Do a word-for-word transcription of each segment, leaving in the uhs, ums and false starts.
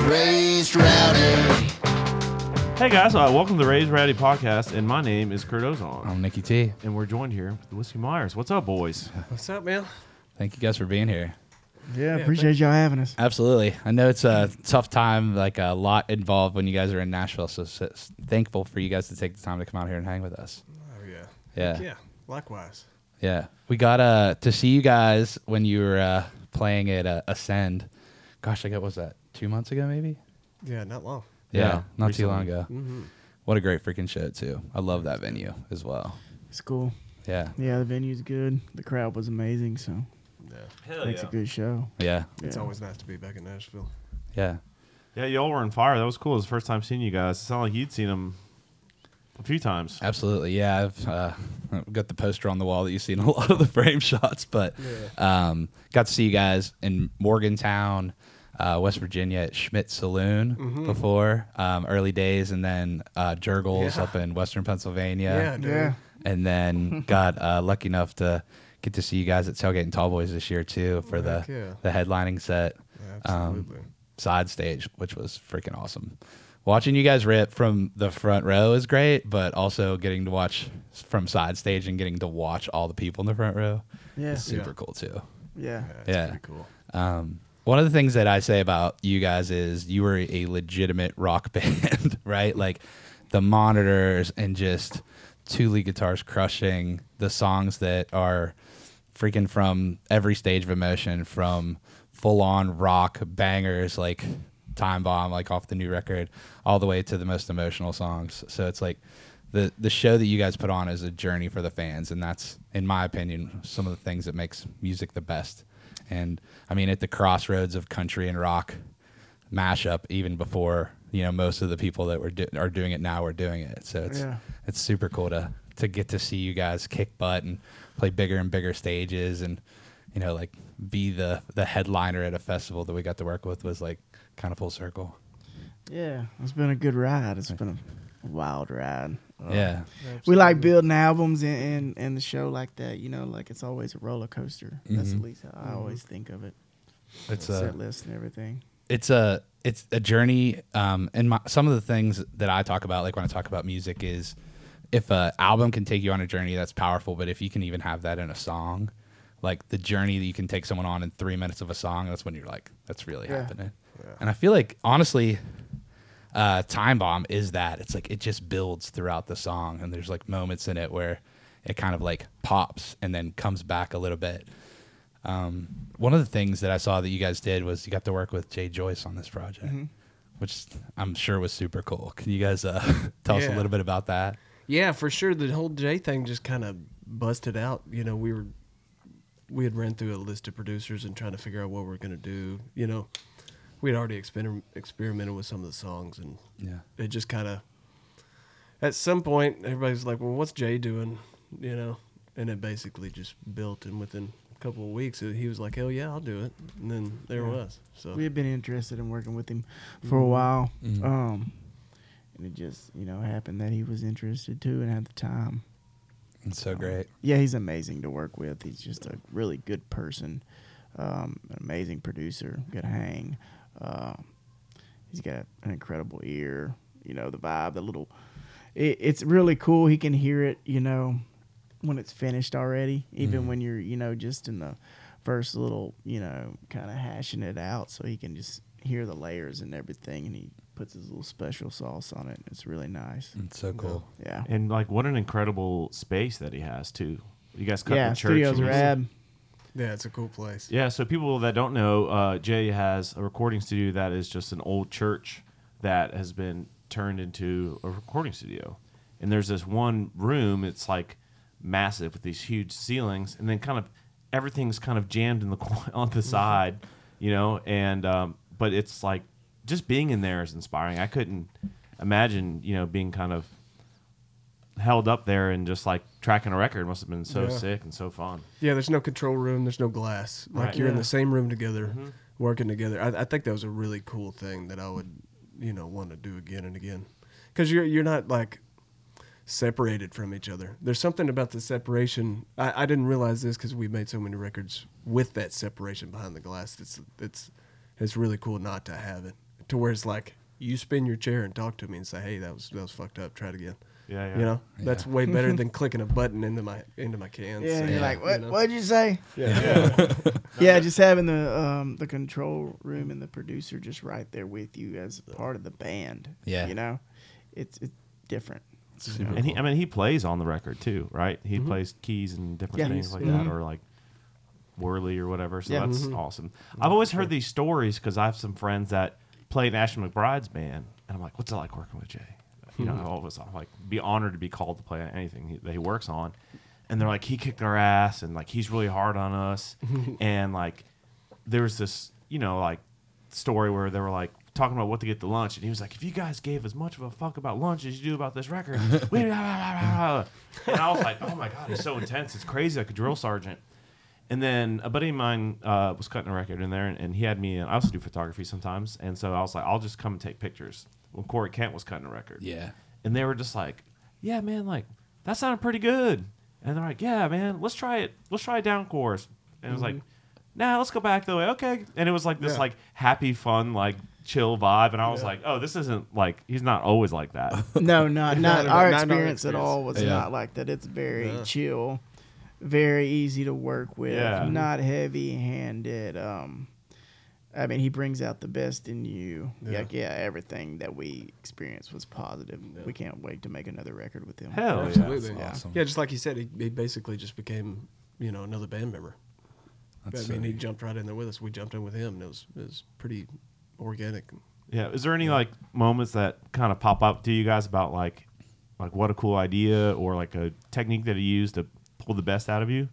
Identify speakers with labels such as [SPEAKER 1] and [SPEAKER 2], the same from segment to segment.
[SPEAKER 1] Raised Rowdy.
[SPEAKER 2] Hey guys, uh, welcome to the Raised Rowdy podcast, and my name is Kurt Ozon.
[SPEAKER 3] I'm Nicky T.
[SPEAKER 2] And we're joined here with the Whiskey Myers. What's up, boys?
[SPEAKER 4] What's up, man?
[SPEAKER 3] Thank you guys for being here.
[SPEAKER 5] Yeah, appreciate y'all having us.
[SPEAKER 3] Absolutely. I know it's a tough time, like a lot involved when you guys are in Nashville, so, so thankful for you guys to take the time to come out here and hang with us.
[SPEAKER 4] Oh, yeah.
[SPEAKER 3] Yeah.
[SPEAKER 4] Yeah, likewise.
[SPEAKER 3] Yeah. We got uh, to see you guys when you were uh, playing at uh, Ascend. Gosh, I guess, what was that, two months ago maybe?
[SPEAKER 4] Yeah, not long.
[SPEAKER 3] Yeah,
[SPEAKER 2] Yeah,
[SPEAKER 3] not
[SPEAKER 2] recently.
[SPEAKER 3] too long ago.
[SPEAKER 4] Mm-hmm.
[SPEAKER 3] What a great freaking show, too. I love that venue as well.
[SPEAKER 5] It's cool.
[SPEAKER 3] Yeah.
[SPEAKER 5] Yeah, the venue's good. The crowd was amazing, so
[SPEAKER 4] Yeah.
[SPEAKER 2] Hell
[SPEAKER 5] makes a good show.
[SPEAKER 3] Yeah.
[SPEAKER 4] It's
[SPEAKER 5] Yeah.
[SPEAKER 4] always nice to be back in Nashville.
[SPEAKER 3] Yeah.
[SPEAKER 2] Yeah, y'all were on fire. That was cool. It was the first time seeing you guys. It sounded like you'd seen them a few times.
[SPEAKER 3] Absolutely, yeah. I've uh, got the poster on the wall that you see in a lot of the frame shots, but um, got to see you guys in Morgantown, uh, West Virginia at Schmidt Saloon
[SPEAKER 4] Mhm.
[SPEAKER 3] before, um, early days, and then uh, Jurgles
[SPEAKER 4] Yeah.
[SPEAKER 3] up in Western Pennsylvania,
[SPEAKER 4] Yeah, dude.
[SPEAKER 5] Yeah.
[SPEAKER 3] and then got uh, lucky enough to get to see you guys at Tailgate and Tallboys this year too for the
[SPEAKER 4] Heck yeah.
[SPEAKER 3] the headlining set.
[SPEAKER 4] Absolutely.
[SPEAKER 3] Um, side stage, which was freaking awesome. Watching you guys rip from the front row is great, but also getting to watch from side stage and getting to watch all the people in the front row
[SPEAKER 5] Yeah.
[SPEAKER 3] is super
[SPEAKER 4] Yeah.
[SPEAKER 3] cool too.
[SPEAKER 5] Yeah.
[SPEAKER 4] That's
[SPEAKER 3] Yeah.
[SPEAKER 4] pretty cool.
[SPEAKER 3] Um, one of the things that I say about you guys is you were a legitimate rock band, right? Like the monitors and just two lead guitars crushing the songs that are freaking from every stage of emotion, from full on rock bangers like Time Bomb, like off the new record, all the way to the most emotional songs. So it's like the the show that you guys put on is a journey for the fans, and that's, in my opinion, some of the things that makes music the best. And I mean, at the crossroads of country and rock mashup, even before, you know, most of the people that were do- are doing it now are doing it. So it's
[SPEAKER 5] Yeah.
[SPEAKER 3] it's super cool to to get to see you guys kick butt and play bigger and bigger stages, and you know, like be the the headliner at a festival that we got to work with was like kind of full circle.
[SPEAKER 5] Yeah. It's been a good ride. It's been a wild ride. Uh,
[SPEAKER 3] Yeah.
[SPEAKER 5] We like building albums and, and, and the show like that, you know, like it's always a roller coaster. That's
[SPEAKER 3] Mhm.
[SPEAKER 5] at least how I always think of it.
[SPEAKER 3] It's
[SPEAKER 5] The
[SPEAKER 3] a
[SPEAKER 5] set list and everything.
[SPEAKER 3] it's a it's a journey. Um, and my, some of the things that I talk about, like when I talk about music, is if a album can take you on a journey, that's powerful. But if you can even have that in a song, like the journey that you can take someone on in three minutes of a song, that's when you're like, that's really
[SPEAKER 5] Yeah.
[SPEAKER 3] happening.
[SPEAKER 4] Yeah.
[SPEAKER 3] And I feel like honestly, uh, Time Bomb is that. It's like it just builds throughout the song, and there's like moments in it where it kind of like pops and then comes back a little bit. Um, one of the things that I saw that you guys did was you got to work with Jay Joyce on this project,
[SPEAKER 5] Mhm.
[SPEAKER 3] which I'm sure was super cool. Can you guys uh, tell us a
[SPEAKER 4] Yeah.
[SPEAKER 3] little bit about that?
[SPEAKER 4] Yeah, for sure. The whole J thing just kind of busted out. You know, we were we had ran through a list of producers and trying to figure out what we are gonna do. You know, we had already exper- experimented with some of the songs, and
[SPEAKER 3] Yeah.
[SPEAKER 4] it just kind of at some point everybody's like, "Well, what's Jay doing?" You know, and it basically just built. And within a couple of weeks, he was like, "Hell yeah, I'll do it." And then there it
[SPEAKER 5] Yeah.
[SPEAKER 4] was. So
[SPEAKER 5] We had been interested in working with him for a
[SPEAKER 4] Mhm.
[SPEAKER 5] while.
[SPEAKER 3] Mhm.
[SPEAKER 5] Um, and it just, you know, happened that he was interested too and had the time.
[SPEAKER 3] It's so great.
[SPEAKER 5] Yeah, he's amazing to work with. He's just a really good person, um, an amazing producer, good hang. Uh, he's got an incredible ear. You know, the vibe, the little. It, it's really cool. He can hear it. You know, when it's finished already, even
[SPEAKER 3] Mhm.
[SPEAKER 5] when you're, you know, just in the first little, you know, kind of hashing it out, so he can just hear the layers and everything, and he puts his little special sauce on it. It's really nice.
[SPEAKER 3] It's so cool.
[SPEAKER 5] Yeah.
[SPEAKER 2] And like, what an incredible space that he has too. You guys cut
[SPEAKER 5] Yeah,
[SPEAKER 2] the church.
[SPEAKER 5] studio's
[SPEAKER 2] and-
[SPEAKER 5] rad.
[SPEAKER 4] yeah, it's a cool place.
[SPEAKER 2] Yeah, so people that don't know, uh, Jay has a recording studio that is just an old church that has been turned into a recording studio. And there's this one room, it's like massive with these huge ceilings, and then kind of everything's kind of jammed in the cor- on the side, you know, and um, but it's like just being in there is inspiring. I couldn't imagine, you know, being kind of held up there and just like tracking a record must have been so
[SPEAKER 4] Yeah.
[SPEAKER 2] sick and so fun.
[SPEAKER 4] Yeah, there's no control room. There's no glass. Like
[SPEAKER 2] Right.
[SPEAKER 4] you're in
[SPEAKER 5] Yeah.
[SPEAKER 4] the same room together,
[SPEAKER 2] Mhm.
[SPEAKER 4] working together. I, I think that was a really cool thing that I would, you know, want to do again and again, because you're you're not like separated from each other. There's something about the separation. I, I didn't realize this because we made so many records with that separation behind the glass. It's it's it's really cool not to have it. to where it's like you spin your chair and talk to me and say, "Hey, that was that was fucked up. Try it again."
[SPEAKER 2] Yeah, yeah.
[SPEAKER 4] You know,
[SPEAKER 3] Yeah.
[SPEAKER 4] that's way better than clicking a button into my into my cans.
[SPEAKER 5] Yeah,
[SPEAKER 4] saying,
[SPEAKER 5] you're like, what?
[SPEAKER 4] you know?
[SPEAKER 5] What'd you say?
[SPEAKER 4] Yeah.
[SPEAKER 5] Yeah, just having the um, the control room and the producer just right there with you as part of the band.
[SPEAKER 3] Yeah.
[SPEAKER 5] you know, it's it's different.
[SPEAKER 3] Super
[SPEAKER 2] And he,
[SPEAKER 3] cool.
[SPEAKER 2] I mean, he plays on the record too, right? He plays keys and different
[SPEAKER 5] Yeah.
[SPEAKER 2] things like
[SPEAKER 5] Mhm.
[SPEAKER 2] that, or like whirly or whatever. So
[SPEAKER 5] Yeah.
[SPEAKER 2] that's awesome. I've always heard these stories because I have some friends that play in Ashton McBride's band, and I'm like, "What's it like working with Jay?" You know, I always I'm like, be honored to be called to play on anything he, that he works on, and they're like, he kicked our ass, and like he's really hard on us, and like there was this, you know, like story where they were like talking about what to get to lunch, and he was like, if you guys gave as much of a fuck about lunch as you do about this record, we and I was like, oh my god, he's so intense, it's crazy, like a drill sergeant. And then a buddy of mine uh, was cutting a record in there, and, and he had me. And I also do photography sometimes, and so I was like, I'll just come and take pictures. When Corey Kent was cutting a record,
[SPEAKER 3] Yeah.
[SPEAKER 2] and they were just like, yeah, man, like that sounded pretty good. And they're like, yeah, man, let's try it. Let's try a down chorus. And it was like, nah, let's go back the way. Okay. And it was like this
[SPEAKER 4] Yeah.
[SPEAKER 2] like happy, fun, like chill vibe. And I was
[SPEAKER 4] Yeah.
[SPEAKER 2] like, oh, this isn't like he's not always like that.
[SPEAKER 5] No, not
[SPEAKER 4] Not
[SPEAKER 5] not
[SPEAKER 4] in-
[SPEAKER 5] our
[SPEAKER 4] not in our
[SPEAKER 5] experience at all was
[SPEAKER 3] Yeah.
[SPEAKER 5] not like that. It's very
[SPEAKER 4] Yeah.
[SPEAKER 5] chill, very easy to work with,
[SPEAKER 2] Yeah.
[SPEAKER 5] not heavy-handed. Um, I mean, he brings out the best in you.
[SPEAKER 4] Yeah.
[SPEAKER 5] Like, yeah, everything that we experienced was positive. We can't wait to make another record with him.
[SPEAKER 2] Hell yeah.
[SPEAKER 4] Absolutely.
[SPEAKER 3] That's awesome.
[SPEAKER 4] Yeah, just like you said, he, he basically just became, you know, another band member.
[SPEAKER 3] That's
[SPEAKER 4] I mean,
[SPEAKER 3] so
[SPEAKER 4] he
[SPEAKER 3] neat.
[SPEAKER 4] jumped right in there with us. We jumped in with him, and it was it was pretty organic.
[SPEAKER 2] Yeah. Is there any like moments that kind of pop up to you guys about like, like what a cool idea or like a technique that he used to pull the best out of you?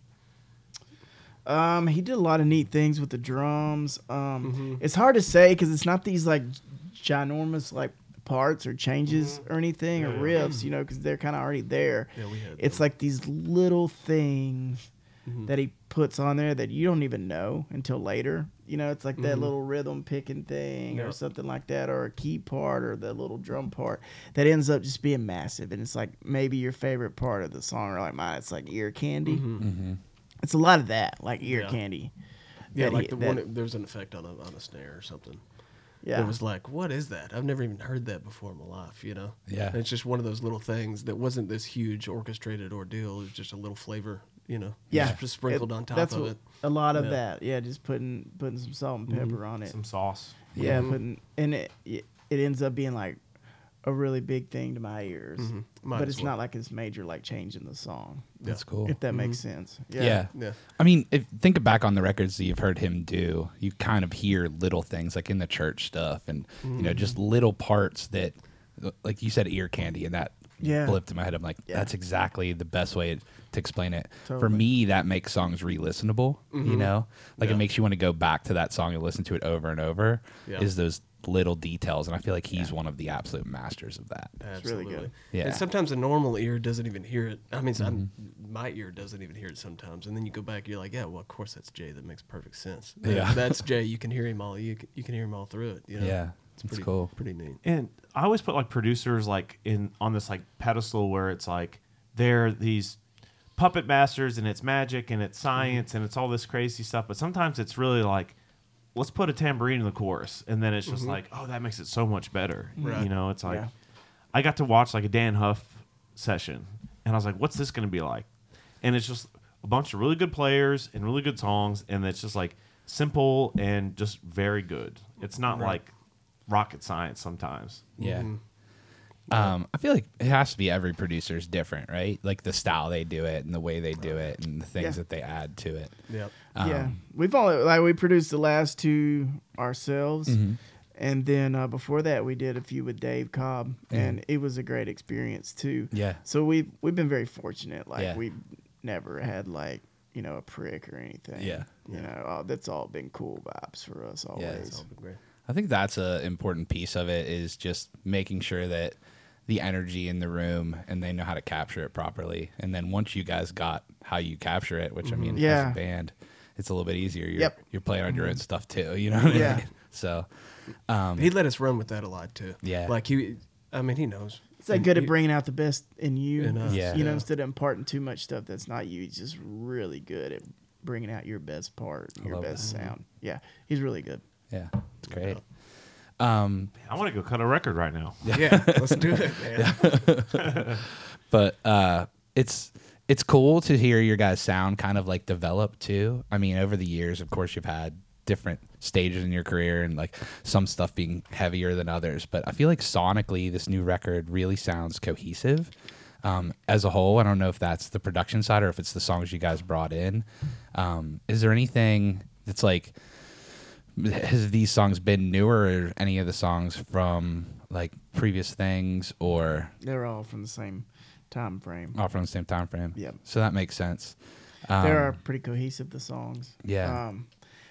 [SPEAKER 5] Um, he did a lot of neat things with the drums. Um,
[SPEAKER 4] Mhm.
[SPEAKER 5] it's hard to say because it's not these like ginormous like parts or changes
[SPEAKER 4] Mm-hmm.
[SPEAKER 5] or anything or riffs, you know, because they're kind of already there.
[SPEAKER 4] Yeah, we had.
[SPEAKER 5] It's
[SPEAKER 4] them.
[SPEAKER 5] like these little things
[SPEAKER 4] Mhm.
[SPEAKER 5] that he puts on there that you don't even know until later. You know, it's like that
[SPEAKER 4] Mhm.
[SPEAKER 5] little rhythm picking thing
[SPEAKER 4] Yeah.
[SPEAKER 5] or something like that, or a key part or the little drum part that ends up just being massive. And it's like maybe your favorite part of the song, or like mine, it's like ear candy.
[SPEAKER 4] Mhm.
[SPEAKER 3] Mm-hmm.
[SPEAKER 5] It's a lot of that, like ear
[SPEAKER 4] Yeah.
[SPEAKER 5] candy.
[SPEAKER 4] Yeah,
[SPEAKER 5] that
[SPEAKER 4] like
[SPEAKER 5] he-
[SPEAKER 4] the
[SPEAKER 5] that-
[SPEAKER 4] one. There was an effect on a on a snare or something.
[SPEAKER 5] Yeah.
[SPEAKER 4] It was like, what is that? I've never even heard that before in my life. You know.
[SPEAKER 3] Yeah.
[SPEAKER 4] And it's just one of those little things that wasn't this huge orchestrated ordeal. It was just a little flavor. You know.
[SPEAKER 5] Yeah.
[SPEAKER 4] Just sprinkled
[SPEAKER 5] It-
[SPEAKER 4] on top
[SPEAKER 5] that's
[SPEAKER 4] of
[SPEAKER 5] what-
[SPEAKER 4] it.
[SPEAKER 5] A lot of
[SPEAKER 4] Yeah.
[SPEAKER 5] that. Yeah, just putting putting some salt and pepper on it.
[SPEAKER 2] Some sauce.
[SPEAKER 5] Yeah,
[SPEAKER 4] Mhm.
[SPEAKER 5] putting and it it it ends up being like a really big thing to my ears.
[SPEAKER 4] Mhm. Might
[SPEAKER 5] But
[SPEAKER 4] as
[SPEAKER 5] it's
[SPEAKER 4] well.
[SPEAKER 5] not like it's major like changing the song.
[SPEAKER 3] That's cool.
[SPEAKER 5] If that makes sense.
[SPEAKER 3] Yeah.
[SPEAKER 5] Yeah.
[SPEAKER 4] Yeah.
[SPEAKER 3] I mean, if think back on the records that you've heard him do, you kind of hear little things like in the church stuff and you know, just little parts that like you said ear candy and that
[SPEAKER 5] Yeah.
[SPEAKER 3] blipped in my head. I'm like,
[SPEAKER 5] Yeah.
[SPEAKER 3] that's exactly the best way to explain it. For
[SPEAKER 5] Totally.
[SPEAKER 3] me, that makes songs re-listenable, you know? Like
[SPEAKER 4] Yeah.
[SPEAKER 3] it makes you want to go back to that song and listen to it over and over
[SPEAKER 4] Yeah.
[SPEAKER 3] is those little details and I feel like he's one of the absolute masters of that.
[SPEAKER 4] Absolutely.
[SPEAKER 5] really good.
[SPEAKER 3] Yeah.
[SPEAKER 4] And sometimes a normal ear doesn't even hear it. I mean, I'm, my ear doesn't even hear it sometimes. And then you go back, you're like, yeah, well, of course that's Jay. That makes perfect sense. That-
[SPEAKER 3] Yeah.
[SPEAKER 4] That's Jay. You can hear him all. You can, you can hear him all through it. You know?
[SPEAKER 3] Yeah.
[SPEAKER 4] It's
[SPEAKER 3] It's
[SPEAKER 4] pretty
[SPEAKER 3] cool.
[SPEAKER 4] Pretty neat.
[SPEAKER 2] And I always put like producers like in on this like pedestal where it's like they're these puppet masters and it's magic and it's science and it's all this crazy stuff. But sometimes it's really like, let's put a tambourine in the chorus, and then it's just like, oh, that makes it so much better.
[SPEAKER 4] Right.
[SPEAKER 2] You know, it's like
[SPEAKER 5] Yeah.
[SPEAKER 2] I got to watch like a Dan Huff session, and I was like, what's this going to be like? And it's just a bunch of really good players and really good songs, and it's just like simple and just very good. It's not
[SPEAKER 4] Right.
[SPEAKER 2] like rocket science sometimes.
[SPEAKER 3] Yeah.
[SPEAKER 4] Mhm.
[SPEAKER 3] Um, I feel like it has to be every producer's different, right? Like the style they do it and the way they do it and the things
[SPEAKER 5] Yeah.
[SPEAKER 3] that they add to it.
[SPEAKER 4] Yeah.
[SPEAKER 3] Um,
[SPEAKER 5] yeah. We've only like we produced the last two ourselves.
[SPEAKER 3] Mhm.
[SPEAKER 5] And then uh, before that, we did a few with Dave Cobb, and it was a great experience too.
[SPEAKER 3] Yeah.
[SPEAKER 5] So we've we've been very fortunate. Like
[SPEAKER 3] Yeah.
[SPEAKER 5] we've never had like you know a prick or anything.
[SPEAKER 3] Yeah.
[SPEAKER 5] You know, uh, that's all been cool vibes for us always.
[SPEAKER 3] Yeah,
[SPEAKER 4] It's all been great.
[SPEAKER 3] I think that's a important piece of it is just making sure that the energy in the room and they know how to capture it properly. And then once you guys got how you capture it, which I mean,
[SPEAKER 5] Yeah.
[SPEAKER 3] as a band, it's a little bit easier. You're,
[SPEAKER 5] Yep.
[SPEAKER 3] you're playing on your own stuff too. You know what I
[SPEAKER 5] Yeah.
[SPEAKER 3] mean? So, um,
[SPEAKER 4] He let us run with that a lot too.
[SPEAKER 3] Yeah.
[SPEAKER 4] Like he, I mean, he knows.
[SPEAKER 5] It's like
[SPEAKER 4] And
[SPEAKER 5] good
[SPEAKER 4] he-
[SPEAKER 5] at bringing out the best in you.
[SPEAKER 4] In us,
[SPEAKER 3] Yeah.
[SPEAKER 5] You know,
[SPEAKER 4] yeah.
[SPEAKER 5] instead of imparting too much stuff that's not you, he's just really good at bringing out your best part,
[SPEAKER 3] I
[SPEAKER 5] your
[SPEAKER 3] love
[SPEAKER 5] best
[SPEAKER 3] that.
[SPEAKER 5] sound. Yeah, he's really good.
[SPEAKER 3] yeah, it's great. Um,
[SPEAKER 2] I want to go cut a record right now.
[SPEAKER 4] Yeah, let's do it, man.
[SPEAKER 3] but uh, it's it's cool to hear your guys' sound kind of like develop too. I mean, over the years, of course, you've had different stages in your career and like some stuff being heavier than others. But I feel like sonically, this new record really sounds cohesive um, as a whole. I don't know if that's the production side or if it's the songs you guys brought in. Um, is there anything that's like, has these songs been newer or any of the songs from like previous things or
[SPEAKER 5] They're all from the same time frame.
[SPEAKER 3] all from the same time frame?
[SPEAKER 5] Yep.
[SPEAKER 3] So that makes sense. Um,
[SPEAKER 5] They are pretty cohesive, the songs.
[SPEAKER 3] Yeah.
[SPEAKER 5] Um,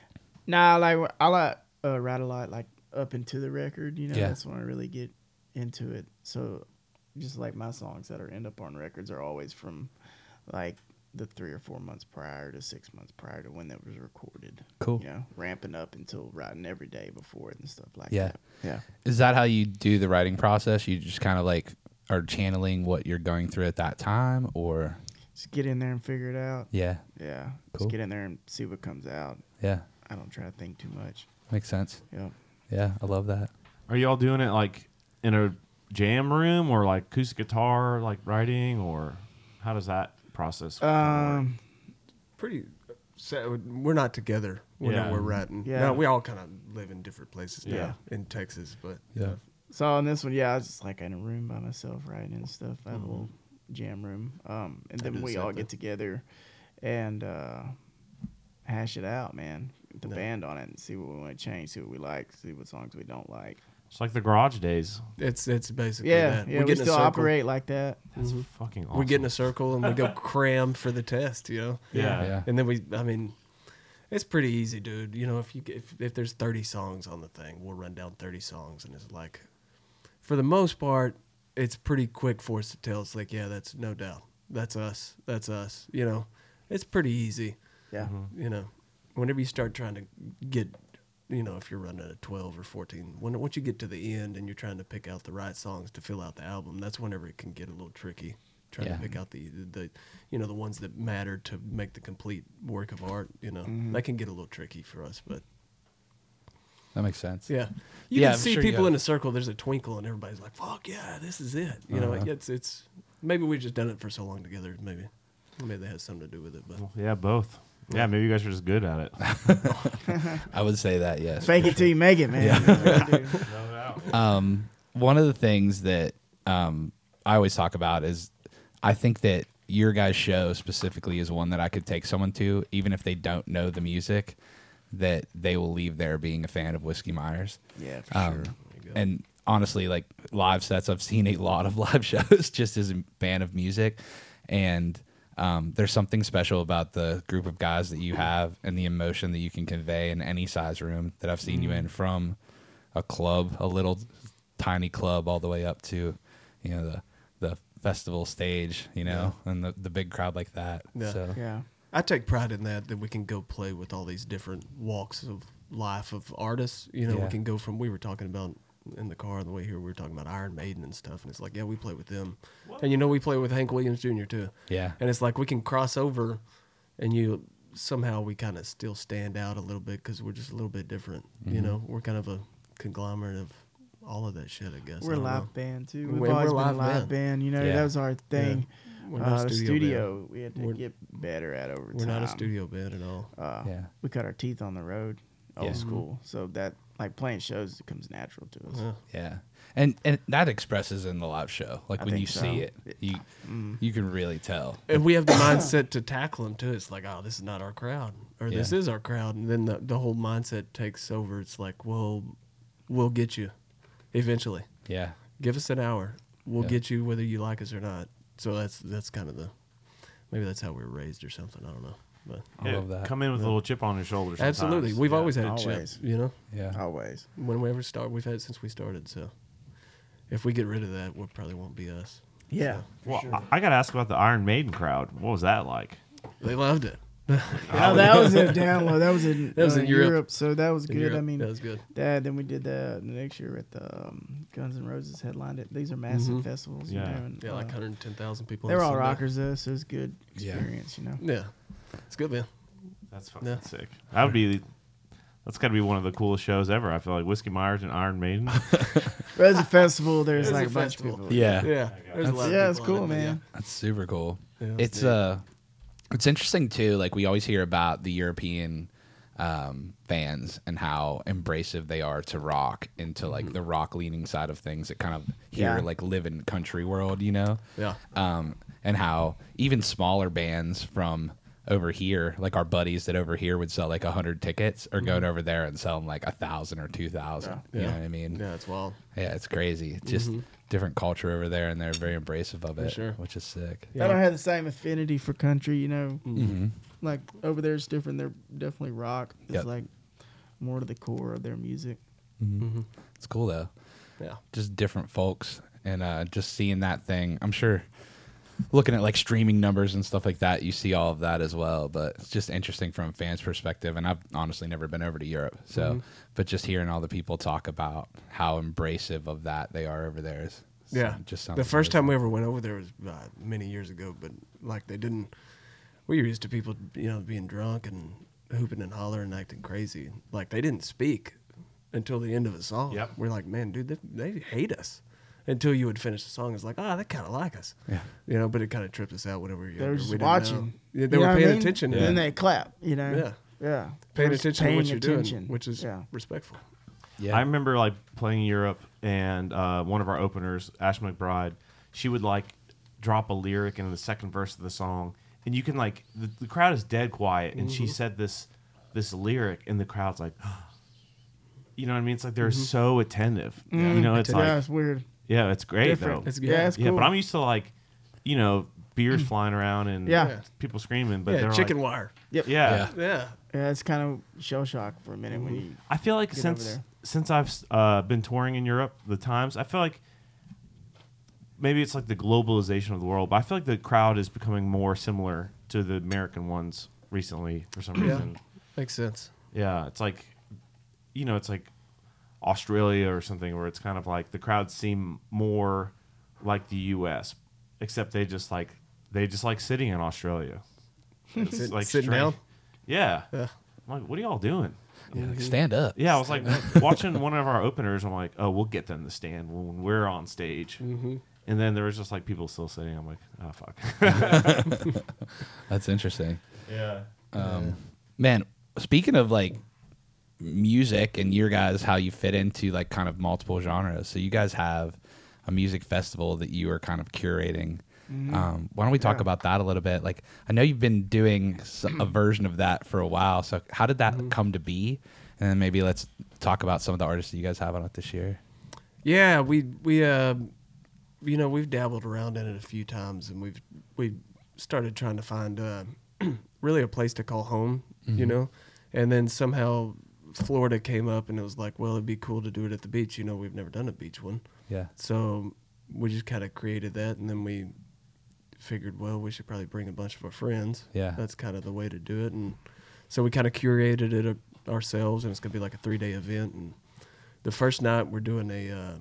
[SPEAKER 5] nah, like I like uh, write a lot like up into the record. You know,
[SPEAKER 3] Yeah.
[SPEAKER 5] that's when I really get into it. So just like my songs that are end up on records are always from like the three or four months prior to six months prior to when that was recorded.
[SPEAKER 3] Cool.
[SPEAKER 5] You know, ramping up until writing every day before it and stuff like
[SPEAKER 3] Yeah.
[SPEAKER 5] that. Yeah.
[SPEAKER 3] Is that how you do the writing process? You just kind of like are channeling what you're going through at that time, or
[SPEAKER 5] Just get in there and figure it out.
[SPEAKER 3] yeah,
[SPEAKER 5] Yeah.
[SPEAKER 3] Cool.
[SPEAKER 5] Just get in there and see what comes out.
[SPEAKER 3] yeah,
[SPEAKER 5] I don't try to think too much.
[SPEAKER 3] makes sense.
[SPEAKER 5] Yeah.
[SPEAKER 3] Yeah, I love that.
[SPEAKER 2] Are y'all doing it like in a jam room or like acoustic guitar, like writing, or how does that process? kinda work?
[SPEAKER 5] Um,
[SPEAKER 4] Pretty. So we're not together when
[SPEAKER 2] Yeah.
[SPEAKER 4] we're writing.
[SPEAKER 5] Yeah.
[SPEAKER 4] No, we all kind of live in different places now
[SPEAKER 2] Yeah.
[SPEAKER 4] in Texas, but
[SPEAKER 3] Yeah.
[SPEAKER 5] So on this one, yeah, I was just like in a room by myself writing and stuff. I have a little jam room. Um, and
[SPEAKER 4] I
[SPEAKER 5] then
[SPEAKER 4] do the
[SPEAKER 5] we
[SPEAKER 4] same
[SPEAKER 5] all
[SPEAKER 4] thing.
[SPEAKER 5] get together and uh, hash it out, man. The
[SPEAKER 4] Yeah.
[SPEAKER 5] band on it and see what we want to change, see what we like, see what songs we don't like.
[SPEAKER 2] It's like the garage days.
[SPEAKER 4] it's it's basically
[SPEAKER 5] Yeah,
[SPEAKER 4] that.
[SPEAKER 5] yeah, we
[SPEAKER 4] get in a
[SPEAKER 5] still
[SPEAKER 4] circle.
[SPEAKER 5] operate like that.
[SPEAKER 2] That's
[SPEAKER 4] Mhm.
[SPEAKER 2] fucking awesome.
[SPEAKER 4] We get in a circle and we go cram for the test, you know.
[SPEAKER 2] yeah.
[SPEAKER 3] Yeah.
[SPEAKER 4] And then we, I mean, it's pretty easy, dude. You know, if you if if there's thirty songs on the thing, we'll run down thirty songs, and it's like, for the most part, it's pretty quick for us to tell. It's like, yeah, that's no doubt, that's us, that's us. You know, it's pretty easy.
[SPEAKER 5] Yeah.
[SPEAKER 4] You know, whenever you start trying to get, you know, if you're running a twelve or fourteen, when once you get to the end and you're trying to pick out the right songs to fill out the album, that's whenever it can get a little tricky. Trying
[SPEAKER 3] Yeah.
[SPEAKER 4] to pick out the, the, you know, the ones that matter to make the complete work of art. You know,
[SPEAKER 5] Mhm.
[SPEAKER 4] that can get a little tricky for us, but
[SPEAKER 3] That makes sense.
[SPEAKER 4] yeah, you
[SPEAKER 3] Yeah,
[SPEAKER 4] can
[SPEAKER 3] I'm
[SPEAKER 4] see
[SPEAKER 3] sure you
[SPEAKER 4] people
[SPEAKER 3] have-
[SPEAKER 4] in a circle. There's a twinkle, and everybody's like, "Fuck yeah, this is it." You know,
[SPEAKER 3] Uh-huh.
[SPEAKER 4] it's it's maybe we've just done it for so long together. Maybe maybe that has something to do with it, but.
[SPEAKER 2] Well, yeah, both. Yeah, maybe you guys are just good at it.
[SPEAKER 3] I would say that, yes.
[SPEAKER 5] Fake it till you make it, man.
[SPEAKER 3] Um, one of the things that um, I always talk about is I think that your guys' show specifically is one that I could take someone to, even if they don't know the music, that they will leave there being a fan of Whiskey Myers.
[SPEAKER 5] Yeah, for
[SPEAKER 3] Um,
[SPEAKER 5] sure.
[SPEAKER 4] There you go.
[SPEAKER 3] And honestly, like live sets, I've seen a lot of live shows just as a fan of music. And um, there's something special about the group of guys that you have and the emotion that you can convey in any size room that I've seen you in, from a club, a little tiny club, all the way up to, you know, the the festival stage, you know, and the, the big crowd like that.
[SPEAKER 4] Yeah.
[SPEAKER 3] So
[SPEAKER 5] Yeah.
[SPEAKER 4] I take pride in that, that we can go play with all these different walks of life of artists. You know,
[SPEAKER 3] Yeah.
[SPEAKER 4] we can go from, we were talking about in the car on the way here, we were talking about Iron Maiden and stuff. And it's like, yeah, we play with them. And you know, we play with Hank Williams Junior too.
[SPEAKER 3] yeah,
[SPEAKER 4] And it's like we can cross over and you somehow we kind of still stand out a little bit because we're just a little bit different.
[SPEAKER 3] Mm-hmm.
[SPEAKER 4] You know, we're kind of a conglomerate of all of that shit, I guess.
[SPEAKER 5] We're
[SPEAKER 4] I
[SPEAKER 5] a
[SPEAKER 4] don't
[SPEAKER 5] live
[SPEAKER 4] know.
[SPEAKER 5] band too.
[SPEAKER 4] We're-
[SPEAKER 5] We've
[SPEAKER 4] we're
[SPEAKER 5] always
[SPEAKER 4] a
[SPEAKER 5] been a
[SPEAKER 4] live
[SPEAKER 5] live
[SPEAKER 4] band.
[SPEAKER 5] band. You know,
[SPEAKER 3] Yeah.
[SPEAKER 5] that was our thing.
[SPEAKER 4] We're
[SPEAKER 5] Uh,
[SPEAKER 4] not a
[SPEAKER 5] the
[SPEAKER 4] studio,
[SPEAKER 5] studio,
[SPEAKER 4] band.
[SPEAKER 5] we had to
[SPEAKER 4] We're-
[SPEAKER 5] get better at over
[SPEAKER 4] We're
[SPEAKER 5] time.
[SPEAKER 4] not a studio band at all.
[SPEAKER 5] Uh,
[SPEAKER 3] Yeah.
[SPEAKER 5] We cut our teeth on the road, old
[SPEAKER 3] Yeah.
[SPEAKER 5] school. So that, like playing shows, it comes natural to us.
[SPEAKER 4] Yeah.
[SPEAKER 3] yeah. And and that expresses in the live show. Like
[SPEAKER 5] I
[SPEAKER 3] when
[SPEAKER 5] think
[SPEAKER 3] you
[SPEAKER 5] so.
[SPEAKER 3] see it, you
[SPEAKER 5] Mm.
[SPEAKER 3] you can really tell.
[SPEAKER 4] And we have the mindset to tackle them too. It's like, oh, this is not our crowd, or this
[SPEAKER 3] Yeah.
[SPEAKER 4] is our crowd, and then the, the whole mindset takes over. It's like, well, we'll get you eventually.
[SPEAKER 3] Yeah.
[SPEAKER 4] Give us an hour, we'll
[SPEAKER 3] Yeah.
[SPEAKER 4] get you whether you like us or not. So that's that's kind of the maybe that's how we were raised or something. I don't know, but
[SPEAKER 3] I love that.
[SPEAKER 2] Come in with a little chip on your shoulder. sometimes.
[SPEAKER 4] absolutely, we've
[SPEAKER 2] Yeah.
[SPEAKER 4] always had a
[SPEAKER 5] Always.
[SPEAKER 4] chip. You know,
[SPEAKER 3] Yeah.
[SPEAKER 5] Always.
[SPEAKER 4] when we ever start, we've had it since we started. So if we get rid of that, we probably won't be us.
[SPEAKER 5] Yeah.
[SPEAKER 2] Well, I, I got to ask about the Iron Maiden crowd. What was that like?
[SPEAKER 4] They loved it.
[SPEAKER 5] Oh, that was a download. That was in,
[SPEAKER 4] That was
[SPEAKER 5] uh,
[SPEAKER 4] in Europe.
[SPEAKER 5] Europe. So that was
[SPEAKER 4] In
[SPEAKER 5] good. I
[SPEAKER 4] Europe,
[SPEAKER 5] mean,
[SPEAKER 4] that was good.
[SPEAKER 5] that. Then we did that the next year at the um, Guns N' Roses headlined it. These are massive
[SPEAKER 4] Mhm.
[SPEAKER 5] festivals.
[SPEAKER 2] Yeah.
[SPEAKER 5] You know, and,
[SPEAKER 4] Yeah, like
[SPEAKER 5] uh,
[SPEAKER 4] one hundred ten thousand people.
[SPEAKER 5] they
[SPEAKER 4] on
[SPEAKER 5] were all
[SPEAKER 4] Sunday.
[SPEAKER 5] rockers though, so it's good
[SPEAKER 3] Yeah.
[SPEAKER 5] experience. You know.
[SPEAKER 4] Yeah, it's good, man.
[SPEAKER 2] That's fucking
[SPEAKER 4] Yeah.
[SPEAKER 2] sick. That would be That's got to be one of the coolest shows ever. I feel like Whiskey Myers and Iron Maiden.
[SPEAKER 6] There's a festival. There's
[SPEAKER 4] There's
[SPEAKER 6] like
[SPEAKER 4] a
[SPEAKER 6] a bunch
[SPEAKER 4] festival.
[SPEAKER 6] of people.
[SPEAKER 3] Yeah.
[SPEAKER 4] Yeah, there's a
[SPEAKER 3] That's-
[SPEAKER 4] lot of
[SPEAKER 6] Yeah, it's
[SPEAKER 4] people on
[SPEAKER 6] cool,
[SPEAKER 4] it, but
[SPEAKER 6] man.
[SPEAKER 3] That's super cool.
[SPEAKER 4] Yeah.
[SPEAKER 3] It's uh it's interesting too, like we always hear about the European um fans and how embracive they are to rock and to like the rock leaning side of things that kind of here
[SPEAKER 6] Yeah.
[SPEAKER 3] like live in country world, you know?
[SPEAKER 4] Yeah.
[SPEAKER 3] Um and how even smaller bands from over here, like our buddies that over here would sell like a hundred tickets, are going over there and selling like a thousand or two thousand. You know
[SPEAKER 4] Yeah.
[SPEAKER 3] what I mean?
[SPEAKER 4] Yeah, it's wild.
[SPEAKER 3] Yeah, it's crazy. It's just different culture over there, and they're very embracive of it,
[SPEAKER 4] sure.
[SPEAKER 3] which is sick.
[SPEAKER 6] I don't have the same affinity for country, you know.
[SPEAKER 3] Mm-hmm.
[SPEAKER 6] Like over there, it's different. They're definitely rock. It's
[SPEAKER 3] Yep.
[SPEAKER 6] like more to the core of their music.
[SPEAKER 3] It's cool though.
[SPEAKER 4] Yeah.
[SPEAKER 3] Just different folks, and uh, just seeing that thing. I'm sure looking at like streaming numbers and stuff like that, you see all of that as well. But it's just interesting from a fan's perspective. And I've honestly never been over to Europe, so but just hearing all the people talk about how embracive of that they are over there is
[SPEAKER 4] Yeah.
[SPEAKER 3] just sounds
[SPEAKER 4] the first time
[SPEAKER 3] amazing.
[SPEAKER 4] we ever went over there was uh, many years ago, but like they didn't. We were used to people, you know, being drunk and hooping and hollering and acting crazy. Like they didn't speak until the end of a song.
[SPEAKER 2] Yep.
[SPEAKER 4] We're like, man, dude, they, they hate us. Until you would finish the song, it's like, oh, they kind of like us.
[SPEAKER 3] Yeah.
[SPEAKER 4] You know, but it kind of tripped us out whenever you're
[SPEAKER 6] They were
[SPEAKER 4] younger.
[SPEAKER 6] just
[SPEAKER 4] We didn't know.
[SPEAKER 6] watching.
[SPEAKER 4] Yeah, they
[SPEAKER 6] You
[SPEAKER 4] were
[SPEAKER 6] know what I
[SPEAKER 4] paying
[SPEAKER 6] mean?
[SPEAKER 4] attention.
[SPEAKER 6] And
[SPEAKER 4] Yeah.
[SPEAKER 6] then they clap, you know?
[SPEAKER 4] Yeah.
[SPEAKER 6] Yeah.
[SPEAKER 4] Paying
[SPEAKER 6] Just
[SPEAKER 4] attention to what you're
[SPEAKER 6] attention.
[SPEAKER 4] doing, which is
[SPEAKER 6] yeah.
[SPEAKER 4] respectful.
[SPEAKER 3] Yeah.
[SPEAKER 2] I remember like playing Europe, and uh, one of our openers, Ash McBride, she would like drop a lyric in the second verse of the song, and you can like the, the crowd is dead quiet, and she said this this lyric, and the crowd's like, you know what I mean? It's like they're so attentive. You know, it's
[SPEAKER 6] yeah,
[SPEAKER 2] like
[SPEAKER 6] it's weird.
[SPEAKER 2] yeah, it's great
[SPEAKER 6] Different.
[SPEAKER 2] though.
[SPEAKER 4] It's good.
[SPEAKER 6] Yeah, it's
[SPEAKER 2] yeah,
[SPEAKER 6] cool.
[SPEAKER 2] but I'm used to like, you know, beers flying around and
[SPEAKER 6] Yeah.
[SPEAKER 4] Yeah.
[SPEAKER 2] people screaming, but
[SPEAKER 4] Yeah,
[SPEAKER 2] they're
[SPEAKER 4] chicken
[SPEAKER 2] like,
[SPEAKER 4] wire.
[SPEAKER 6] Yep.
[SPEAKER 2] yeah.
[SPEAKER 3] Yeah.
[SPEAKER 4] Yeah.
[SPEAKER 6] Yeah, it's kind of shell shock for a minute when you.
[SPEAKER 2] I feel like
[SPEAKER 6] Get over
[SPEAKER 2] since
[SPEAKER 6] there.
[SPEAKER 2] since I've uh, been touring in Europe, the times I feel like maybe it's like the globalization of the world, but I feel like the crowd is becoming more similar to the American ones recently for some
[SPEAKER 4] Yeah.
[SPEAKER 2] reason.
[SPEAKER 4] Makes sense.
[SPEAKER 2] Yeah, it's like you know, it's like Australia or something where it's kind of like the crowds seem more like the U S, except they just like they just like sitting in Australia. It's
[SPEAKER 4] Sit-
[SPEAKER 2] like
[SPEAKER 4] sitting
[SPEAKER 2] strange.
[SPEAKER 4] down.
[SPEAKER 2] Yeah.
[SPEAKER 4] Yeah.
[SPEAKER 2] I'm like, what are y'all doing?
[SPEAKER 3] Yeah, like, stand up.
[SPEAKER 2] Yeah, I was like watching one of our openers. I'm like, oh, we'll get them to stand when we're on stage. Mm-hmm. And then there was just like people still sitting. I'm like, oh fuck.
[SPEAKER 3] That's interesting.
[SPEAKER 2] Yeah.
[SPEAKER 3] Um, man, speaking of like music and your guys, how you fit into like kind of multiple genres. So you guys have a music festival that you are kind of curating. Um, why don't we talk about that a little bit? Like, I know you've been doing s- a version of that for a while. So how did that come to be? And then maybe let's talk about some of the artists that you guys have on it this year.
[SPEAKER 4] Yeah, we we uh, you know, we've dabbled around in it a few times, and we've we started trying to find uh, really a place to call home, you know, and then somehow Florida came up, and it was like, well, it'd be cool to do it at the beach. You know, we've never done a beach one,
[SPEAKER 3] Yeah.
[SPEAKER 4] so we just kind of created that, and then we figured, well, we should probably bring a bunch of our friends.
[SPEAKER 3] Yeah.
[SPEAKER 4] That's kind of the way to do it, and so we kind of curated it uh, ourselves, and it's gonna be like a three day event, and the first night we're doing a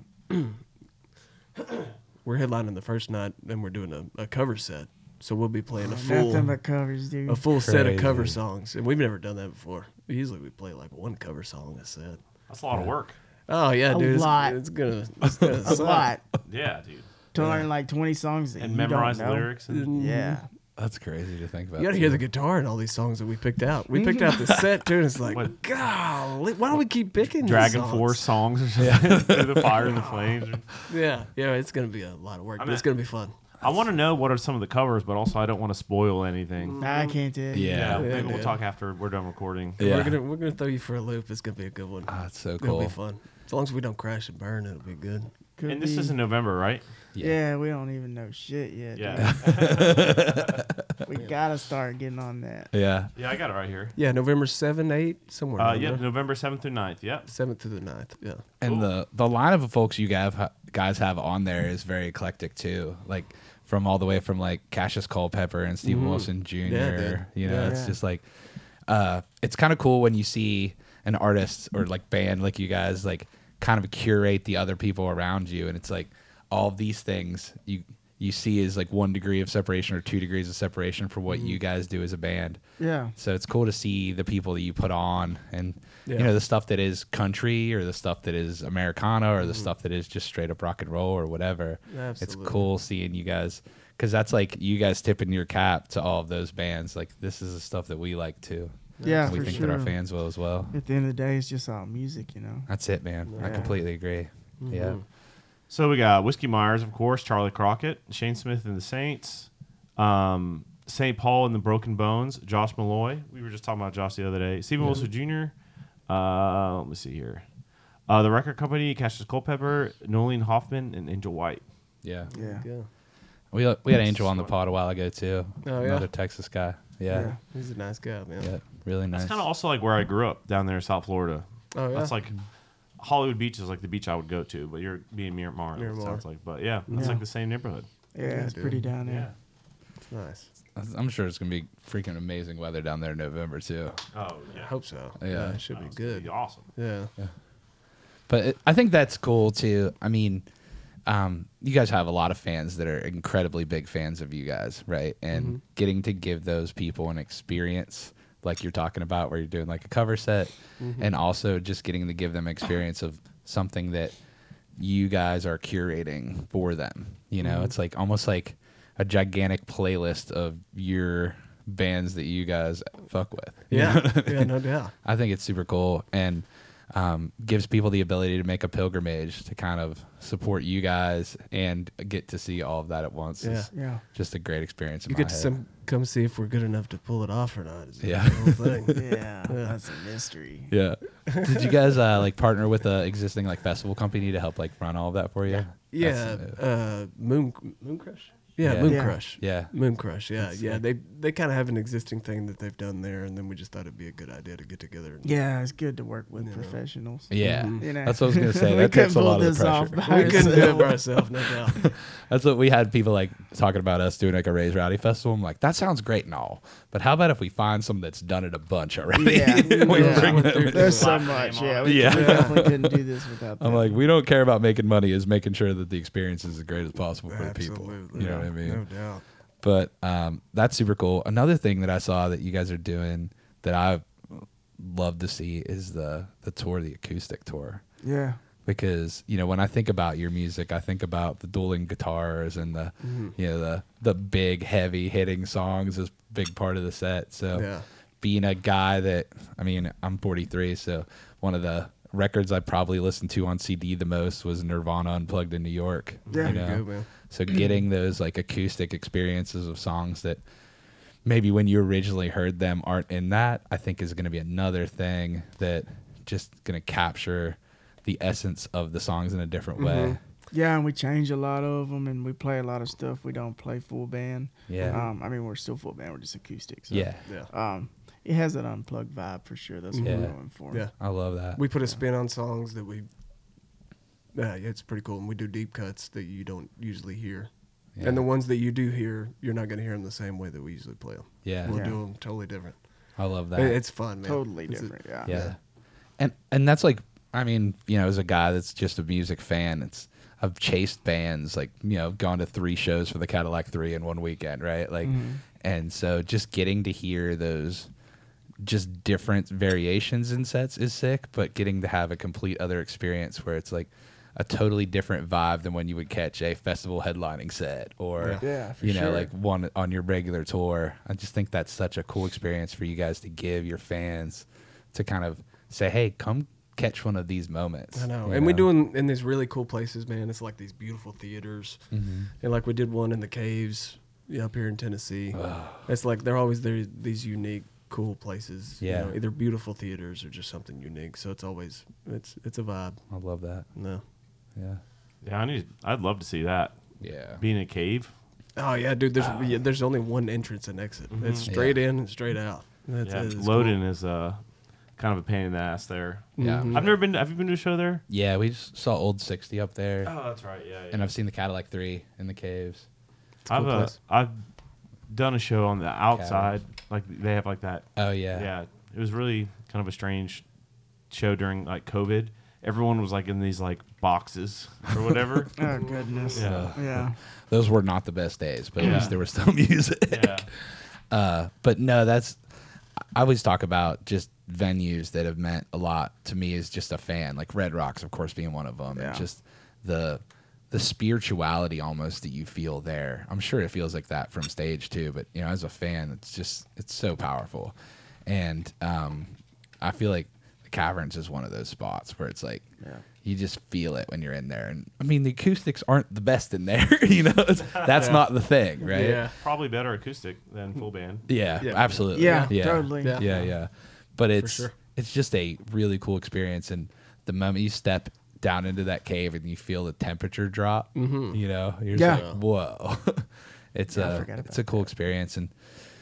[SPEAKER 4] uh, we're headlining the first night, and we're doing a, a cover set. So we'll be playing a full
[SPEAKER 6] Nothing but covers, dude.
[SPEAKER 4] a full set of cover
[SPEAKER 3] Crazy.
[SPEAKER 4] songs, and we've never done that before. Usually we play like one cover song a set.
[SPEAKER 2] That's a lot of work.
[SPEAKER 4] Oh yeah,
[SPEAKER 6] A
[SPEAKER 4] dude, it's,
[SPEAKER 6] lot.
[SPEAKER 4] it's gonna it's gonna
[SPEAKER 6] a
[SPEAKER 4] suck.
[SPEAKER 6] lot
[SPEAKER 2] Yeah, dude.
[SPEAKER 6] to learn like twenty songs that
[SPEAKER 2] And
[SPEAKER 6] you
[SPEAKER 2] memorize
[SPEAKER 6] don't know.
[SPEAKER 2] lyrics. And,
[SPEAKER 6] Yeah.
[SPEAKER 3] That's crazy to think about.
[SPEAKER 4] You gotta hear
[SPEAKER 3] too.
[SPEAKER 4] the guitar in all these songs that we picked out. We picked out the set too, and it's like,
[SPEAKER 2] What?
[SPEAKER 4] golly, why don't we keep picking these
[SPEAKER 2] Dragon
[SPEAKER 4] songs?
[SPEAKER 2] Force songs or something. Through the fire and the flames.
[SPEAKER 4] Yeah, yeah, it's gonna be a lot of work,
[SPEAKER 2] I
[SPEAKER 4] but
[SPEAKER 2] mean-
[SPEAKER 4] it's gonna be fun.
[SPEAKER 2] I want to know what are some of the covers, but also I don't want to spoil anything.
[SPEAKER 6] I can't tell you.
[SPEAKER 3] Yeah.
[SPEAKER 2] Yeah, maybe
[SPEAKER 4] Yeah,
[SPEAKER 2] we'll
[SPEAKER 4] dude.
[SPEAKER 2] talk after we're done recording.
[SPEAKER 3] Yeah.
[SPEAKER 4] We're gonna we're gonna throw you for a loop. It's gonna be a good one.
[SPEAKER 3] Ah, it's so
[SPEAKER 4] It'll
[SPEAKER 3] cool.
[SPEAKER 4] be fun. As long as we don't crash and burn, it'll be good.
[SPEAKER 6] Could
[SPEAKER 2] And this
[SPEAKER 6] be.
[SPEAKER 2] is in November, right?
[SPEAKER 6] Yeah, we don't even know shit yet.
[SPEAKER 2] Yeah.
[SPEAKER 6] dude. We gotta start getting on that.
[SPEAKER 3] Yeah.
[SPEAKER 2] Yeah, I got it right here.
[SPEAKER 4] Yeah, November seventh, eighth, somewhere.
[SPEAKER 2] Uh,
[SPEAKER 4] around
[SPEAKER 2] yeah,
[SPEAKER 4] there.
[SPEAKER 2] November seventh through ninth. Yep.
[SPEAKER 4] seventh to the ninth. Yeah.
[SPEAKER 3] And the the line of folks you guys guys have on there is very eclectic too. Like from all the way from like Cassius Culpepper and Stephen Wilson Junior
[SPEAKER 4] Yeah, dude.
[SPEAKER 3] You know,
[SPEAKER 4] Yeah.
[SPEAKER 3] it's
[SPEAKER 6] Yeah.
[SPEAKER 3] just like uh, it's kind of cool when you see an artist or like band like you guys like kind of curate the other people around you, and it's like all these things you you see as like one degree of separation or two degrees of separation from what
[SPEAKER 4] Mm-hmm.
[SPEAKER 3] you guys do as a band.
[SPEAKER 6] Yeah.
[SPEAKER 3] So it's cool to see the people that you put on, and
[SPEAKER 4] Yeah.
[SPEAKER 3] you know the stuff that is country or the stuff that is Americana or the
[SPEAKER 4] Mm-hmm.
[SPEAKER 3] stuff that is just straight up rock and roll or whatever. It's
[SPEAKER 4] Absolutely.
[SPEAKER 3] cool seeing you guys, because that's like you guys tipping your cap to all of those bands. Like this is the stuff that we like too.
[SPEAKER 6] Yeah,
[SPEAKER 3] and we
[SPEAKER 6] for
[SPEAKER 3] think
[SPEAKER 6] sure.
[SPEAKER 3] that our fans will as well.
[SPEAKER 6] At the end of the day, it's just all music, you know.
[SPEAKER 3] That's it, man. I
[SPEAKER 6] Yeah.
[SPEAKER 3] completely agree. Yeah.
[SPEAKER 2] So we got Whiskey Myers, of course, Charlie Crockett, Shane Smith and the Saints, um, Saint Paul and the Broken Bones, Josh Malloy. We were just talking about Josh the other day. Stephen Wilson Junior Uh, let me see here. Uh, the record company, Cassius Culpepper, Nolene Hoffman, and Angel White.
[SPEAKER 3] Yeah.
[SPEAKER 6] Yeah.
[SPEAKER 4] Yeah.
[SPEAKER 3] We we had Angel on the pod a while ago too.
[SPEAKER 4] Oh, yeah?
[SPEAKER 3] Another Texas guy. Yeah.
[SPEAKER 6] Yeah.
[SPEAKER 4] He's a nice guy, man.
[SPEAKER 3] Yeah. Really nice.
[SPEAKER 2] That's kind of also like where I grew up down there in South Florida.
[SPEAKER 4] Oh, yeah.
[SPEAKER 2] That's like Hollywood Beach is like the beach I would go to, but you're being Miramar. It
[SPEAKER 4] Miramar.
[SPEAKER 2] sounds like, but yeah, it's
[SPEAKER 6] Yeah.
[SPEAKER 2] like the same neighborhood.
[SPEAKER 6] Yeah,
[SPEAKER 4] Yeah,
[SPEAKER 6] it's
[SPEAKER 4] dude.
[SPEAKER 6] pretty down there.
[SPEAKER 4] It's nice.
[SPEAKER 3] I'm sure it's gonna be freaking amazing weather down there in November too.
[SPEAKER 2] Oh
[SPEAKER 4] I
[SPEAKER 2] yeah,
[SPEAKER 4] hope so.
[SPEAKER 3] Yeah.
[SPEAKER 4] It should be
[SPEAKER 2] It's
[SPEAKER 4] good.
[SPEAKER 2] be awesome.
[SPEAKER 4] Yeah.
[SPEAKER 3] But it, I think that's cool too. I mean, um, you guys have a lot of fans that are incredibly big fans of you guys, right? And getting to give those people an experience like you're talking about, where you're doing like a cover set, and also just getting to give them experience of something that you guys are curating for them. You know, it's like almost like a gigantic playlist of your bands that you guys fuck with. You know
[SPEAKER 4] Yeah.
[SPEAKER 3] what I mean?
[SPEAKER 4] Yeah, no doubt.
[SPEAKER 3] I think it's super cool, and um, gives people the ability to make a pilgrimage to kind of support you guys and get to see all of that at once.
[SPEAKER 4] Yeah.
[SPEAKER 3] Is
[SPEAKER 6] Yeah.
[SPEAKER 3] just a great experience. In
[SPEAKER 4] You
[SPEAKER 3] my
[SPEAKER 4] get to
[SPEAKER 3] head.
[SPEAKER 4] some, come see if we're good enough to pull it off or not. Is
[SPEAKER 3] Yeah.
[SPEAKER 4] the whole thing.
[SPEAKER 6] Yeah. That's a mystery.
[SPEAKER 3] Yeah. Did you guys uh, like partner with an existing like festival company to help like run all of that for you?
[SPEAKER 4] Yeah.
[SPEAKER 3] That's-
[SPEAKER 4] Uh, Moon Moon Crush. Yeah,
[SPEAKER 3] Yeah.
[SPEAKER 4] Moon
[SPEAKER 6] Yeah.
[SPEAKER 4] Crush.
[SPEAKER 3] Yeah.
[SPEAKER 4] Moon Crush. Yeah,
[SPEAKER 6] That's
[SPEAKER 4] yeah.
[SPEAKER 6] sick.
[SPEAKER 4] They they kind of have an existing thing that they've done there, and then we just thought it'd be a good idea to get together. And
[SPEAKER 6] Yeah, it's good to work with
[SPEAKER 4] You know.
[SPEAKER 6] professionals.
[SPEAKER 3] Yeah.
[SPEAKER 4] Mhm.
[SPEAKER 6] You know?
[SPEAKER 3] That's what I was gonna say.
[SPEAKER 6] We
[SPEAKER 3] That takes
[SPEAKER 6] couldn't
[SPEAKER 3] a lot
[SPEAKER 6] pull
[SPEAKER 3] of the
[SPEAKER 6] this off
[SPEAKER 3] pressure.
[SPEAKER 6] by
[SPEAKER 4] We couldn't do it by
[SPEAKER 6] ourselves.
[SPEAKER 4] ourselves, no doubt.
[SPEAKER 3] That's what we had people like talking about us doing like a Raise Rowdy festival. I'm like, that sounds great and all, but how about if we find someone that's done it a bunch already?
[SPEAKER 6] Yeah.
[SPEAKER 3] we
[SPEAKER 6] Yeah.
[SPEAKER 3] bring them in.
[SPEAKER 6] There's so
[SPEAKER 2] Slap your
[SPEAKER 6] much.
[SPEAKER 2] name
[SPEAKER 6] Yeah,
[SPEAKER 2] on
[SPEAKER 6] we,
[SPEAKER 3] it. Yeah.
[SPEAKER 6] we definitely couldn't do this without them.
[SPEAKER 3] I'm like, we don't care about making money, is making sure that the experience is as great as possible for the people.
[SPEAKER 4] Absolutely.
[SPEAKER 3] You know what I mean?
[SPEAKER 4] No doubt.
[SPEAKER 3] But um, that's super cool. Another thing that I saw that you guys are doing that I love to see is the the tour, the acoustic tour.
[SPEAKER 6] yeah.
[SPEAKER 3] Because you know, when I think about your music, I think about the dueling guitars and the you know the the big heavy hitting songs is a big part of the set. So
[SPEAKER 4] Yeah.
[SPEAKER 3] being a guy that I mean, I'm forty-three, so one of the records I probably listened to on C D the most was Nirvana Unplugged in New York.
[SPEAKER 6] Yeah.
[SPEAKER 3] you
[SPEAKER 4] There you
[SPEAKER 3] know?
[SPEAKER 4] go, man.
[SPEAKER 3] So getting those like acoustic experiences of songs that maybe when you originally heard them aren't in that, I think is going to be another thing that just going to capture the essence of the songs in a different way.
[SPEAKER 6] Yeah, and we change a lot of them, and we play a lot of stuff. We don't play full band.
[SPEAKER 3] Yeah.
[SPEAKER 6] Um, I mean, we're still full band. We're just acoustic. So,
[SPEAKER 3] Yeah.
[SPEAKER 4] Yeah.
[SPEAKER 6] Um, it has an unplugged vibe for sure. That's what
[SPEAKER 3] Yeah.
[SPEAKER 6] we're going for.
[SPEAKER 4] Yeah.
[SPEAKER 3] I love that.
[SPEAKER 4] We put a spin on songs that we. Yeah, yeah, it's pretty cool. And we do deep cuts that you don't usually hear.
[SPEAKER 3] Yeah.
[SPEAKER 4] And the ones that you do hear, you're not going to hear them the same way that we usually play them.
[SPEAKER 3] yeah.
[SPEAKER 4] We'll
[SPEAKER 6] Yeah.
[SPEAKER 4] do them totally different.
[SPEAKER 3] I love that.
[SPEAKER 4] It- It's fun, man.
[SPEAKER 6] Totally
[SPEAKER 4] It's a-
[SPEAKER 6] different. Yeah.
[SPEAKER 3] yeah. And and that's like I mean, you know, as a guy that's just a music fan, it's I've chased bands, like, you know, gone to three shows for the Cadillac three in one weekend, right? Like
[SPEAKER 6] Mhm.
[SPEAKER 3] and so just getting to hear those just different variations in sets is sick, but getting to have a complete other experience where it's like a totally different vibe than when you would catch a festival headlining set or
[SPEAKER 4] Yeah.
[SPEAKER 6] Yeah, for
[SPEAKER 3] you know
[SPEAKER 6] sure.
[SPEAKER 3] like one on your regular tour. I just think that's such a cool experience for you guys to give your fans to kind of say, hey, come catch one of these moments.
[SPEAKER 4] I know.
[SPEAKER 3] you
[SPEAKER 4] And we do them in these really cool places, man. It's like these beautiful theaters.
[SPEAKER 3] Mhm.
[SPEAKER 4] And like we did one in the caves yeah, up here in Tennessee. It's like they're always there, these unique, cool places. you
[SPEAKER 3] Yeah.
[SPEAKER 4] know, either beautiful theaters or just something unique. So it's always, it's it's a vibe.
[SPEAKER 3] I love that.
[SPEAKER 4] No.
[SPEAKER 3] Yeah.
[SPEAKER 2] Yeah, I need. I'd love to see that.
[SPEAKER 3] Yeah.
[SPEAKER 2] Being in a cave.
[SPEAKER 4] Oh, yeah, dude. There's yeah, there's only one entrance and exit. It's straight in and straight out. That's
[SPEAKER 2] Yeah,
[SPEAKER 4] it. It's
[SPEAKER 2] Loden is uh, kind of a pain in the ass there.
[SPEAKER 3] Yeah.
[SPEAKER 4] Mhm.
[SPEAKER 2] I've never been. Have you been to a show there?
[SPEAKER 3] Yeah, we just saw Old sixty up there.
[SPEAKER 2] Oh, that's right. Yeah, yeah.
[SPEAKER 3] And I've seen the Cadillac three in the caves.
[SPEAKER 4] a
[SPEAKER 2] I've
[SPEAKER 4] cool
[SPEAKER 2] uh,
[SPEAKER 4] place.
[SPEAKER 2] I've done a show on the outside. Like they have like that.
[SPEAKER 3] Oh yeah.
[SPEAKER 2] Yeah. It was really kind of a strange show during like COVID everyone was like in these like boxes or whatever.
[SPEAKER 6] Oh goodness.
[SPEAKER 2] Yeah.
[SPEAKER 6] Yeah.
[SPEAKER 3] Those were not the best days, but at
[SPEAKER 2] Yeah.
[SPEAKER 3] least there was still music.
[SPEAKER 2] yeah.
[SPEAKER 3] Uh, but no, that's I always talk about just venues that have meant a lot to me as just a fan, like Red Rocks, of course, being one of them,
[SPEAKER 6] Yeah.
[SPEAKER 3] and just the the spirituality almost that you feel there. I'm sure it feels like that from stage too, but you know, as a fan, it's just it's so powerful, and um, I feel like the Caverns is one of those spots where it's like.
[SPEAKER 5] Yeah.
[SPEAKER 3] You just feel it when you're in there, and I mean the acoustics aren't the best in there. you know, it's, that's
[SPEAKER 2] Yeah.
[SPEAKER 3] not the thing, right?
[SPEAKER 4] Yeah.
[SPEAKER 2] Probably better acoustic than full band.
[SPEAKER 3] Yeah,
[SPEAKER 4] Yeah.
[SPEAKER 3] absolutely.
[SPEAKER 6] Yeah,
[SPEAKER 3] yeah,
[SPEAKER 6] totally.
[SPEAKER 3] Yeah,
[SPEAKER 4] Yeah.
[SPEAKER 3] yeah. But it's
[SPEAKER 4] sure.
[SPEAKER 3] it's just a really cool experience, and the moment you step down into that cave and you feel the temperature drop,
[SPEAKER 4] Mm-hmm.
[SPEAKER 3] you know, you're
[SPEAKER 6] Yeah.
[SPEAKER 3] just like, whoa. it's
[SPEAKER 6] Yeah, I
[SPEAKER 3] a
[SPEAKER 6] forgot
[SPEAKER 3] it's
[SPEAKER 6] about
[SPEAKER 3] a cool
[SPEAKER 6] that.
[SPEAKER 3] experience, and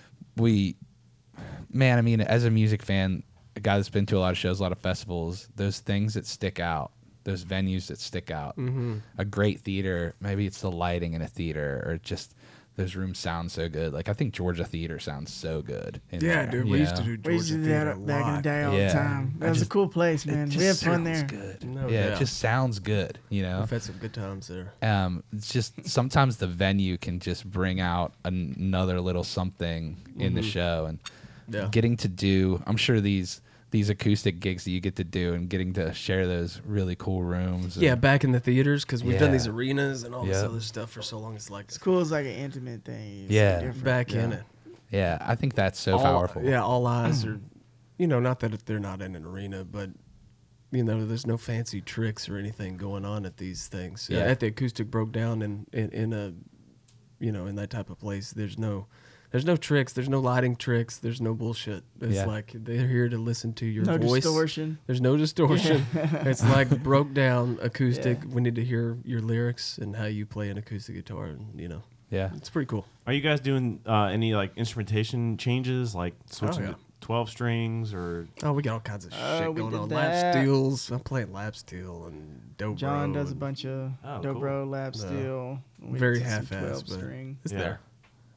[SPEAKER 3] we, man, I mean, as a music fan, a guy that's been to a lot of shows, a lot of festivals, those things that stick out. Those venues that stick out.
[SPEAKER 4] Mm-hmm.
[SPEAKER 3] A great theater, maybe it's the lighting in a theater, or just those rooms sound so good. Like I think Georgia Theater sounds so good. in
[SPEAKER 4] Yeah,
[SPEAKER 3] there.
[SPEAKER 4] dude. We used
[SPEAKER 3] Yeah.
[SPEAKER 4] to do
[SPEAKER 6] We used to
[SPEAKER 4] Georgia
[SPEAKER 6] do
[SPEAKER 4] Theater a
[SPEAKER 6] that back in the
[SPEAKER 4] lot.
[SPEAKER 6] day all
[SPEAKER 3] Yeah.
[SPEAKER 6] the time.
[SPEAKER 3] I
[SPEAKER 6] That was
[SPEAKER 3] just-
[SPEAKER 6] a cool place,
[SPEAKER 3] It
[SPEAKER 6] man.
[SPEAKER 3] just
[SPEAKER 6] We had fun
[SPEAKER 3] sounds
[SPEAKER 6] there.
[SPEAKER 3] good.
[SPEAKER 4] No
[SPEAKER 3] yeah,
[SPEAKER 4] doubt.
[SPEAKER 3] it just sounds good. You know,
[SPEAKER 4] We've had some good times there.
[SPEAKER 3] um, it's just sometimes the venue can just bring out an- another little something in the show, and
[SPEAKER 4] Yeah.
[SPEAKER 3] getting to do. I'm sure these these acoustic gigs that you get to do, and getting to share those really cool rooms. and-
[SPEAKER 4] Yeah, back in the theaters because we've done
[SPEAKER 3] Yeah.
[SPEAKER 4] these arenas and all this
[SPEAKER 3] Yep.
[SPEAKER 4] other stuff for so long. It's like
[SPEAKER 6] It's cool. It's like an intimate thing. It's
[SPEAKER 3] Yeah.
[SPEAKER 6] different.
[SPEAKER 4] back in
[SPEAKER 6] Yeah.
[SPEAKER 4] it.
[SPEAKER 3] yeah. I think that's so
[SPEAKER 4] all,
[SPEAKER 3] powerful.
[SPEAKER 4] Yeah, all eyes are, you know, not that they're not in an arena, but you know, there's no fancy tricks or anything going on at these things.
[SPEAKER 3] Yeah.
[SPEAKER 4] Yeah, at the acoustic broke down in, in in a, you know, in that type of place. There's no, there's no tricks. There's no lighting tricks. There's no bullshit. It's
[SPEAKER 3] Yeah.
[SPEAKER 4] like they're here to listen to your
[SPEAKER 6] No
[SPEAKER 4] voice.
[SPEAKER 6] distortion.
[SPEAKER 4] There's no distortion. It's like broke down acoustic.
[SPEAKER 6] Yeah.
[SPEAKER 4] We need to hear your lyrics and how you play an acoustic guitar, and you know,
[SPEAKER 3] yeah.
[SPEAKER 4] it's pretty cool.
[SPEAKER 2] Are you guys doing uh, any like instrumentation changes, like switching
[SPEAKER 4] yeah.
[SPEAKER 2] to twelve strings or?
[SPEAKER 4] Oh, we got all kinds of
[SPEAKER 6] Uh,
[SPEAKER 4] shit
[SPEAKER 6] we
[SPEAKER 4] going
[SPEAKER 6] did
[SPEAKER 4] on.
[SPEAKER 6] that.
[SPEAKER 4] Lap steels. I'm playing lap steel and dobro.
[SPEAKER 6] John does a
[SPEAKER 4] and
[SPEAKER 6] bunch of
[SPEAKER 2] Oh,
[SPEAKER 6] dobro, lap
[SPEAKER 4] No.
[SPEAKER 6] steel. We
[SPEAKER 4] Very
[SPEAKER 6] did some
[SPEAKER 4] half-assed,
[SPEAKER 6] twelve
[SPEAKER 4] but-
[SPEAKER 6] string.
[SPEAKER 4] It's
[SPEAKER 2] Yeah.
[SPEAKER 4] there.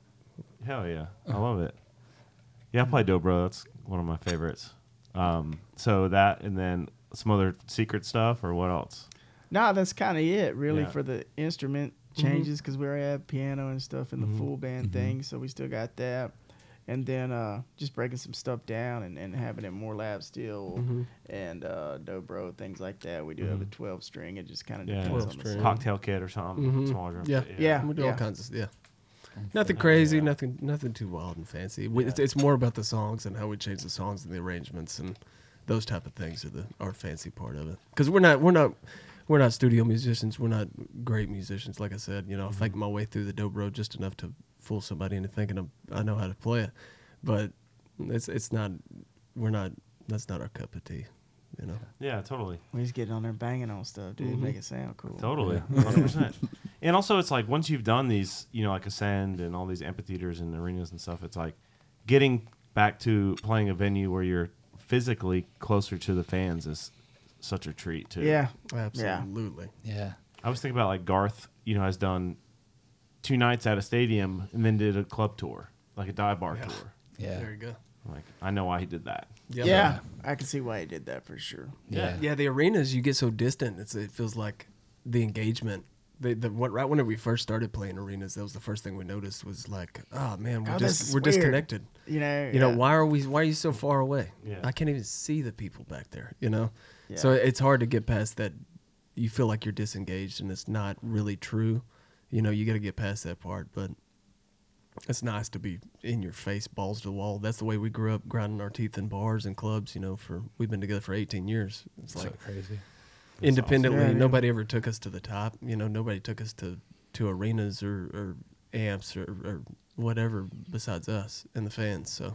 [SPEAKER 2] Hell yeah, I love it. Yeah, I play dobro. That's one of my favorites. Um, so that and then some other secret stuff or what else?
[SPEAKER 6] No, that's kind of it, really,
[SPEAKER 2] Yeah.
[SPEAKER 6] for the instrument changes because we already have piano and stuff in the full band thing, so we still got that. And then uh, just breaking some stuff down and, and having it more lap steel
[SPEAKER 4] Mm-hmm.
[SPEAKER 6] and uh, dobro, things like that. We do have a twelve string. It just kind of
[SPEAKER 2] Yeah,
[SPEAKER 6] depends
[SPEAKER 4] twelve
[SPEAKER 6] on the
[SPEAKER 4] string.
[SPEAKER 6] song.
[SPEAKER 2] Cocktail kit or something.
[SPEAKER 4] Mhm.
[SPEAKER 2] Smaller drum
[SPEAKER 4] Yeah.
[SPEAKER 2] kit,
[SPEAKER 6] Yeah.
[SPEAKER 4] We do all kinds of yeah. Nothing
[SPEAKER 2] Yeah.
[SPEAKER 4] crazy.
[SPEAKER 2] Yeah.
[SPEAKER 4] Nothing. Nothing too wild and fancy. We, it's,
[SPEAKER 2] Yeah.
[SPEAKER 4] it's more about the songs and how we change the songs and the arrangements and those type of things are the our fancy part of it. Because we're not we're not we're not studio musicians. We're not great musicians. Like I said, you know, I fake my way through the dobro just enough to fool somebody into thinking I'm, I know how to play it, but it's it's not. We're not. That's not our cup of tea. You know.
[SPEAKER 2] Yeah, totally.
[SPEAKER 6] We just getting on there banging on stuff, dude.
[SPEAKER 4] Mhm.
[SPEAKER 6] Make it sound cool.
[SPEAKER 2] Totally, one hundred percent. And also, it's like once you've done these, you know, like Ascend and all these amphitheaters and arenas and stuff, it's like getting back to playing a venue where you're physically closer to the fans is such a treat too.
[SPEAKER 6] Yeah.
[SPEAKER 4] Absolutely.
[SPEAKER 3] Yeah.
[SPEAKER 2] I was thinking about like Garth, you know, has done two nights at a stadium and then did a club tour, like a dive bar
[SPEAKER 4] Yeah.
[SPEAKER 2] tour.
[SPEAKER 3] Yeah.
[SPEAKER 4] There you go.
[SPEAKER 2] Like I know why he did that.
[SPEAKER 4] Yep.
[SPEAKER 6] Yeah. I can see why he did that for sure.
[SPEAKER 3] Yeah.
[SPEAKER 4] Yeah, the arenas you get so distant. It's it feels like the engagement. The, the what right whenever we first started playing arenas, that was the first thing we noticed was like, oh man, we're
[SPEAKER 6] Oh, this
[SPEAKER 4] just
[SPEAKER 6] is
[SPEAKER 4] we're
[SPEAKER 6] weird.
[SPEAKER 4] disconnected.
[SPEAKER 6] You know.
[SPEAKER 4] You know,
[SPEAKER 6] yeah.
[SPEAKER 4] why are we why are you so far away?
[SPEAKER 2] Yeah.
[SPEAKER 4] I can't even see the people back there, you know?
[SPEAKER 6] Yeah.
[SPEAKER 4] So it's hard to get past that. You feel like you're disengaged and it's not really true. You know, you got to get past that part, but it's nice to be in your face, balls to the wall. That's the way we grew up, grinding our teeth in bars and clubs, you know, for we've been together for eighteen years. It's
[SPEAKER 3] So
[SPEAKER 4] like
[SPEAKER 3] crazy.
[SPEAKER 4] independently,
[SPEAKER 6] awesome. Yeah,
[SPEAKER 4] nobody ever took us to the top. You know, nobody took us to, to arenas or, or amps or, or whatever besides us and the fans. So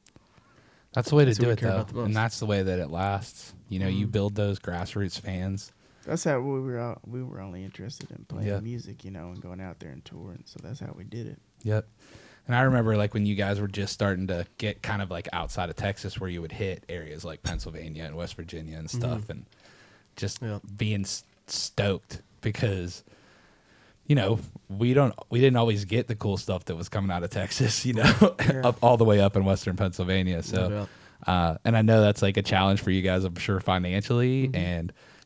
[SPEAKER 3] That's the way to
[SPEAKER 4] That's what
[SPEAKER 3] do
[SPEAKER 4] we
[SPEAKER 3] it,
[SPEAKER 4] care
[SPEAKER 3] though,
[SPEAKER 4] about the most.
[SPEAKER 3] and that's the way that it lasts. You know, you
[SPEAKER 4] Mhm.
[SPEAKER 3] build those grassroots fans.
[SPEAKER 6] That's how we were. All, we were only interested in playing
[SPEAKER 3] Yeah.
[SPEAKER 6] music, you know, and going out there and touring. So that's how we did it.
[SPEAKER 3] Yep. And I remember like when you guys were just starting to get kind of like outside of Texas, where you would hit areas like Pennsylvania and West Virginia and stuff, and just
[SPEAKER 4] Yeah.
[SPEAKER 3] being s- stoked because, you know, we don't we didn't always get the cool stuff that was coming out of Texas, you know,
[SPEAKER 6] Yeah.
[SPEAKER 3] up all the way up in Western Pennsylvania. So,
[SPEAKER 4] doubt.
[SPEAKER 3] uh, and I know that's like a challenge for you guys, I'm sure, financially, and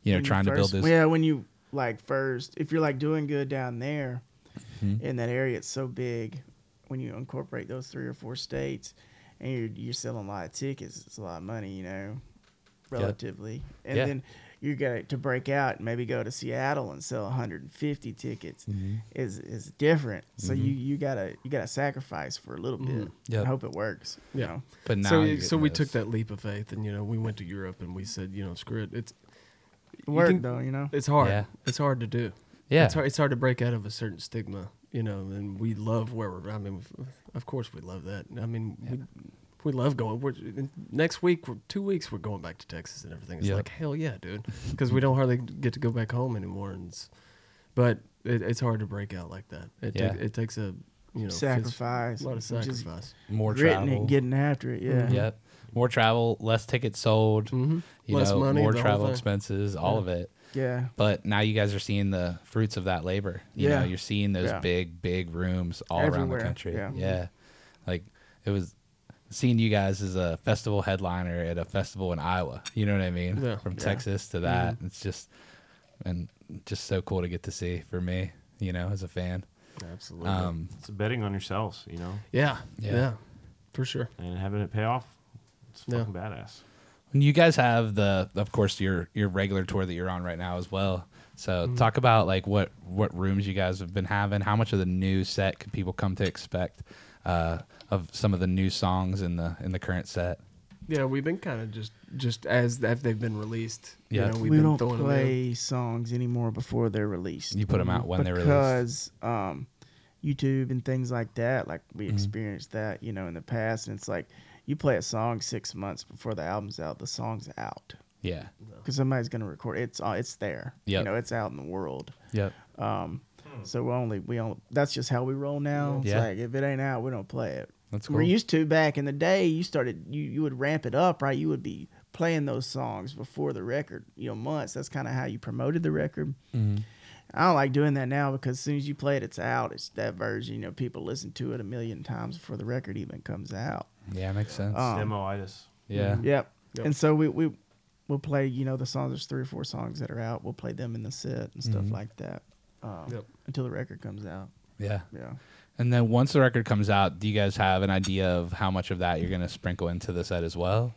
[SPEAKER 3] you know,
[SPEAKER 6] when you
[SPEAKER 3] trying to build
[SPEAKER 6] first-
[SPEAKER 3] this.
[SPEAKER 6] Yeah, when you like first, if you're like doing good down there
[SPEAKER 3] Mhm.
[SPEAKER 6] in that area, it's so big. When you incorporate those three or four states, and you're you're selling a lot of tickets, it's a lot of money, you know, relatively. And
[SPEAKER 3] Yeah.
[SPEAKER 6] then you got to break out and maybe go to Seattle and sell one hundred fifty tickets
[SPEAKER 3] Mm-hmm.
[SPEAKER 6] is is different. So you you gotta you gotta sacrifice for a little bit.
[SPEAKER 3] Mm-hmm. Yep.
[SPEAKER 6] I hope it works. You
[SPEAKER 4] Yeah.
[SPEAKER 6] know?
[SPEAKER 3] But now
[SPEAKER 4] so
[SPEAKER 3] you're
[SPEAKER 4] so
[SPEAKER 3] getting
[SPEAKER 4] we
[SPEAKER 3] those-
[SPEAKER 4] took that leap of faith, and you know, we went to Europe, and we said, you know, screw it. It's
[SPEAKER 6] It
[SPEAKER 4] you
[SPEAKER 6] worked
[SPEAKER 4] can-
[SPEAKER 6] though, you know.
[SPEAKER 4] It's hard.
[SPEAKER 3] Yeah.
[SPEAKER 4] It's hard to do.
[SPEAKER 3] Yeah.
[SPEAKER 4] It's hard, it's hard to break out of a certain stigma, you know, and we love where we're, I mean, of course we love that. I mean, we, we love going. We're, next week, we're, two weeks, we're going back to Texas and everything. It's
[SPEAKER 3] Yep.
[SPEAKER 4] like, hell yeah, dude. Because we don't hardly get to go back home anymore. And it's, but it, it's hard to break out like that. It,
[SPEAKER 3] Yeah.
[SPEAKER 4] take, it takes a, you know,
[SPEAKER 6] Sacrifice.
[SPEAKER 4] a lot of
[SPEAKER 6] Just
[SPEAKER 4] sacrifice.
[SPEAKER 3] more
[SPEAKER 6] Gritting
[SPEAKER 3] travel.
[SPEAKER 6] it, and getting after it. Yeah.
[SPEAKER 3] Yep. More travel, less tickets sold.
[SPEAKER 4] Mm-hmm.
[SPEAKER 3] You
[SPEAKER 4] Less
[SPEAKER 3] know,
[SPEAKER 4] money,
[SPEAKER 3] more
[SPEAKER 4] the whole
[SPEAKER 3] travel
[SPEAKER 4] thing.
[SPEAKER 3] expenses, all
[SPEAKER 4] Yeah.
[SPEAKER 3] of it.
[SPEAKER 6] Yeah.
[SPEAKER 3] But now you guys are seeing the fruits of that labor. You
[SPEAKER 6] Yeah.
[SPEAKER 3] know, you're seeing those
[SPEAKER 6] Yeah.
[SPEAKER 3] big, big rooms all around the
[SPEAKER 6] Everywhere,
[SPEAKER 3] country.
[SPEAKER 6] yeah.
[SPEAKER 3] Like it was seeing you guys as a festival headliner at a festival in Iowa. You know what I mean?
[SPEAKER 4] Yeah.
[SPEAKER 3] From
[SPEAKER 6] Yeah.
[SPEAKER 3] Texas to that. It's just and just so cool to get to see for me, you know, as a fan.
[SPEAKER 4] Absolutely.
[SPEAKER 3] Um
[SPEAKER 2] It's betting on yourselves, you know,
[SPEAKER 4] yeah,
[SPEAKER 3] Yeah.
[SPEAKER 4] yeah. For sure.
[SPEAKER 2] and having it pay off. It's
[SPEAKER 4] Yeah.
[SPEAKER 2] fucking badass.
[SPEAKER 3] when you guys have the of course your your regular tour that you're on right now as well. So
[SPEAKER 4] Mm-hmm.
[SPEAKER 3] talk about like what what rooms you guys have been having. How much of the new set can people come to expect uh, of some of the new songs in the in the current set?
[SPEAKER 4] Yeah, we've been kind of just, just as as they've been released.
[SPEAKER 3] Yeah.
[SPEAKER 4] You know, we've
[SPEAKER 6] we
[SPEAKER 4] been
[SPEAKER 6] don't
[SPEAKER 4] throwing them in.
[SPEAKER 6] play songs anymore before they're released.
[SPEAKER 3] You put them out when they're released.
[SPEAKER 6] because um, YouTube and things like that. Like we
[SPEAKER 3] Mhm.
[SPEAKER 6] experienced that, you know, in the past, and it's like you play a song six months before the album's out. The song's out
[SPEAKER 3] Yeah.
[SPEAKER 6] because somebody's gonna record. It's uh, it's there.
[SPEAKER 3] Yep.
[SPEAKER 6] You know, it's out in the world.
[SPEAKER 3] Yep.
[SPEAKER 6] Um, so we only we only that's just how we roll now. It's
[SPEAKER 3] Yeah.
[SPEAKER 6] like if it ain't out, we don't play it.
[SPEAKER 3] That's cool.
[SPEAKER 6] We're used to back in the day. You started you you would ramp it up, right? You would be playing those songs before the record, you know, months. That's kind of how you promoted the record.
[SPEAKER 3] Mhm.
[SPEAKER 6] I don't like doing that now because as soon as you play it, it's out. It's that version. You know, people listen to it a million times before the record even comes out.
[SPEAKER 3] Yeah, makes sense.
[SPEAKER 6] Um,
[SPEAKER 2] Demoitis.
[SPEAKER 3] yeah.
[SPEAKER 6] Yep.
[SPEAKER 4] Yep.
[SPEAKER 6] And so we we we'll play. You know, the songs. There's three or four songs that are out. We'll play them in the set and stuff
[SPEAKER 3] Mhm.
[SPEAKER 6] like that um,
[SPEAKER 4] Yep.
[SPEAKER 6] until the record comes out.
[SPEAKER 3] Yeah.
[SPEAKER 6] Yeah.
[SPEAKER 3] And then once the record comes out, do you guys have an idea of how much of that you're going to sprinkle into the set as well?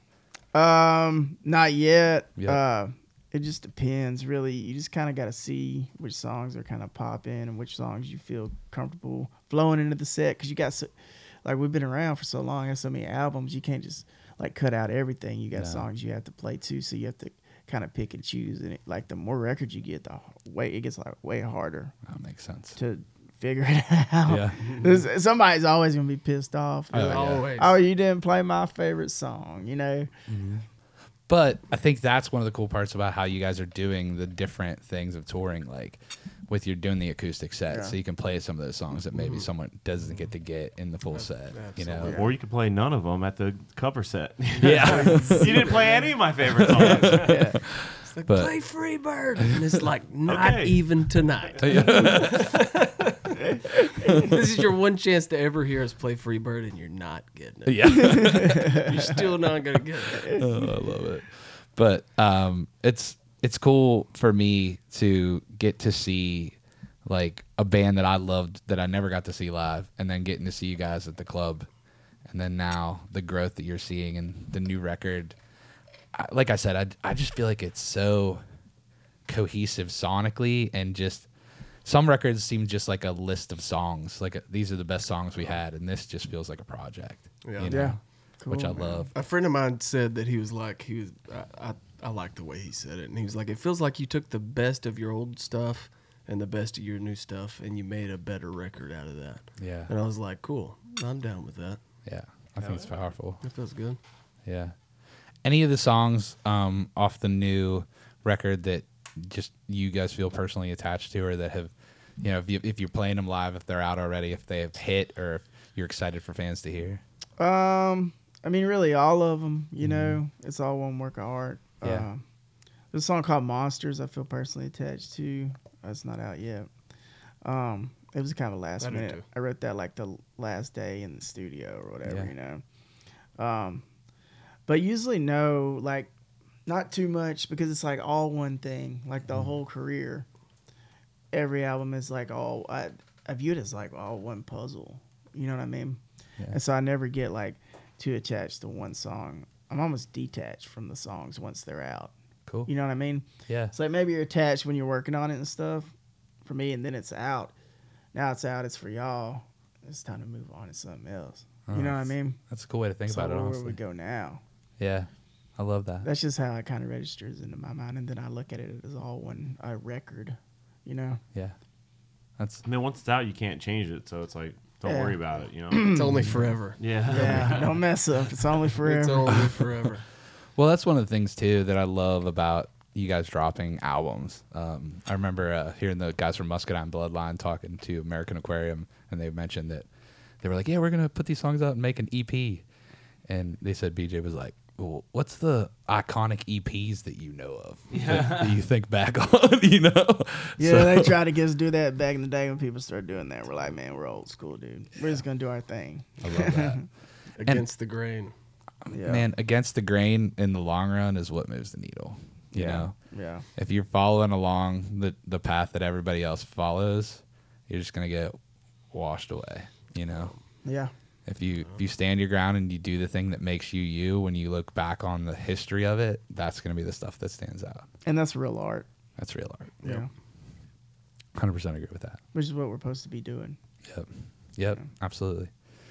[SPEAKER 6] Um, not yet.
[SPEAKER 3] Yep.
[SPEAKER 6] Uh, it just depends, really. You just kind of got to see which songs are kind of popping and which songs you feel comfortable flowing into the set. Because you got, so, like, we've been around for so long, have so many albums, you can't just, like, cut out everything. You got
[SPEAKER 3] No.
[SPEAKER 6] songs you have to play, too, so you have to kind of pick and choose. And, it, like, the more records you get, the way it gets, like, way harder
[SPEAKER 3] That makes sense.
[SPEAKER 6] to figure it out.
[SPEAKER 3] Yeah.
[SPEAKER 6] There's- Somebody's always going to be pissed off.
[SPEAKER 3] Oh,
[SPEAKER 6] Like,
[SPEAKER 3] yeah.
[SPEAKER 4] Always.
[SPEAKER 6] oh, you didn't play my favorite song, you know?
[SPEAKER 3] But I think that's one of the cool parts about how you guys are doing the different things of touring, like with you're doing the acoustic set,
[SPEAKER 6] Yeah.
[SPEAKER 3] so you can play some of those songs that maybe someone doesn't get to get in the full set. You know,
[SPEAKER 4] Absolutely.
[SPEAKER 2] Or you could play none of them at the cover set.
[SPEAKER 3] yeah,
[SPEAKER 2] You didn't play any of my favorite songs.
[SPEAKER 4] It's like,
[SPEAKER 3] But-
[SPEAKER 4] play Freebird. And it's like, not
[SPEAKER 2] Okay.
[SPEAKER 4] even tonight. this is your one chance to ever hear us play Freebird, and you're not getting it.
[SPEAKER 3] yeah.
[SPEAKER 4] You're still not going to get it.
[SPEAKER 3] Oh, I love it. But um, it's it's cool for me to get to see like a band that I loved that I never got to see live, and then getting to see you guys at the club, and then now the growth that you're seeing and the new record. I, like I said, I I just feel like it's so cohesive sonically, and just some records seem just like a list of songs. Like these are the best songs we had, and this just feels like a project.
[SPEAKER 4] Yeah.
[SPEAKER 3] you know,
[SPEAKER 6] Yeah.
[SPEAKER 3] which I
[SPEAKER 6] Cool, man.
[SPEAKER 3] love.
[SPEAKER 4] A friend of mine said that he was like, he was, I, I, I like the way he said it. And he was like, it feels like you took the best of your old stuff and the best of your new stuff, and you made a better record out of that.
[SPEAKER 3] Yeah,
[SPEAKER 4] And I was like, cool, I'm down with that.
[SPEAKER 3] yeah, I think it's powerful.
[SPEAKER 4] That feels good.
[SPEAKER 3] Yeah. Any of the songs um, off the new record that just you guys feel personally attached to, or that have, you know, if, you, if you're playing them live, if they're out already, if they have hit, or if you're excited for fans to hear?
[SPEAKER 6] Um, I mean, really, all of them. You know, it's all one work of art.
[SPEAKER 3] Yeah.
[SPEAKER 6] Uh, there's a song called "Monsters" I feel personally attached to. That's not out yet. Um, it was kind of last
[SPEAKER 4] I do
[SPEAKER 6] minute.
[SPEAKER 4] too.
[SPEAKER 6] I wrote that like the last day in the studio or whatever.
[SPEAKER 3] Yeah.
[SPEAKER 6] You know. Um, but usually no, like Not too much because it's like all one thing. Like the whole career, every album is like all I, I view it as like all one puzzle. You know what I mean?
[SPEAKER 3] Yeah.
[SPEAKER 6] And so I never get like too attached to one song. I'm almost detached from the songs once they're out.
[SPEAKER 3] Cool.
[SPEAKER 6] You know what I mean?
[SPEAKER 3] Yeah.
[SPEAKER 6] It's like maybe you're attached when you're working on it and stuff. For me, and then it's out. Now it's out. It's for y'all. It's time to move on to something else.
[SPEAKER 3] Oh,
[SPEAKER 6] you know what I
[SPEAKER 3] that's-
[SPEAKER 6] mean?
[SPEAKER 3] That's a cool way to think
[SPEAKER 6] So
[SPEAKER 3] about it,
[SPEAKER 6] where, where
[SPEAKER 3] honestly.
[SPEAKER 6] we go now?
[SPEAKER 3] Yeah. I love that.
[SPEAKER 6] That's just how it kind of registers into my mind, and then I look at it as all one a record. You know?
[SPEAKER 3] Yeah. That's
[SPEAKER 2] And then once it's out, you can't change it. So it's like, don't
[SPEAKER 6] Yeah.
[SPEAKER 2] worry about it. You know.
[SPEAKER 4] It's only forever.
[SPEAKER 2] yeah.
[SPEAKER 6] Yeah. Don't mess up. It's only
[SPEAKER 4] It's
[SPEAKER 6] forever.
[SPEAKER 4] only forever.
[SPEAKER 3] well, that's one of the things too that I love about you guys dropping albums. Um, I remember uh, hearing the guys from Muscadine Bloodline talking to American Aquarium, and they mentioned that they were like, "Yeah, we're gonna put these songs out and make an E P," and they said B J was like, well, what's the iconic E Ps that you know of that, that you think back on, you know?
[SPEAKER 6] Yeah,
[SPEAKER 3] So-
[SPEAKER 6] they tried to get us to do that back in the day when people started doing that. We're like, man, we're old school, dude. We're just gonna do our thing.
[SPEAKER 3] I love that.
[SPEAKER 4] Against the grain.
[SPEAKER 6] Yeah.
[SPEAKER 3] Man, against the grain in the long run is what moves the needle. You
[SPEAKER 6] Yeah.
[SPEAKER 3] know,
[SPEAKER 6] Yeah.
[SPEAKER 3] if you're following along the, the path that everybody else follows, you're just gonna get washed away. You know,
[SPEAKER 6] Yeah.
[SPEAKER 3] if you if you stand your ground and you do the thing that makes you you, when you look back on the history of it, that's gonna be the stuff that stands out.
[SPEAKER 6] And that's real art.
[SPEAKER 3] That's real art.
[SPEAKER 6] Yeah.
[SPEAKER 3] one hundred percent agree with that.
[SPEAKER 6] Which is what we're supposed to be doing.
[SPEAKER 3] Yep. Yep. Absolutely.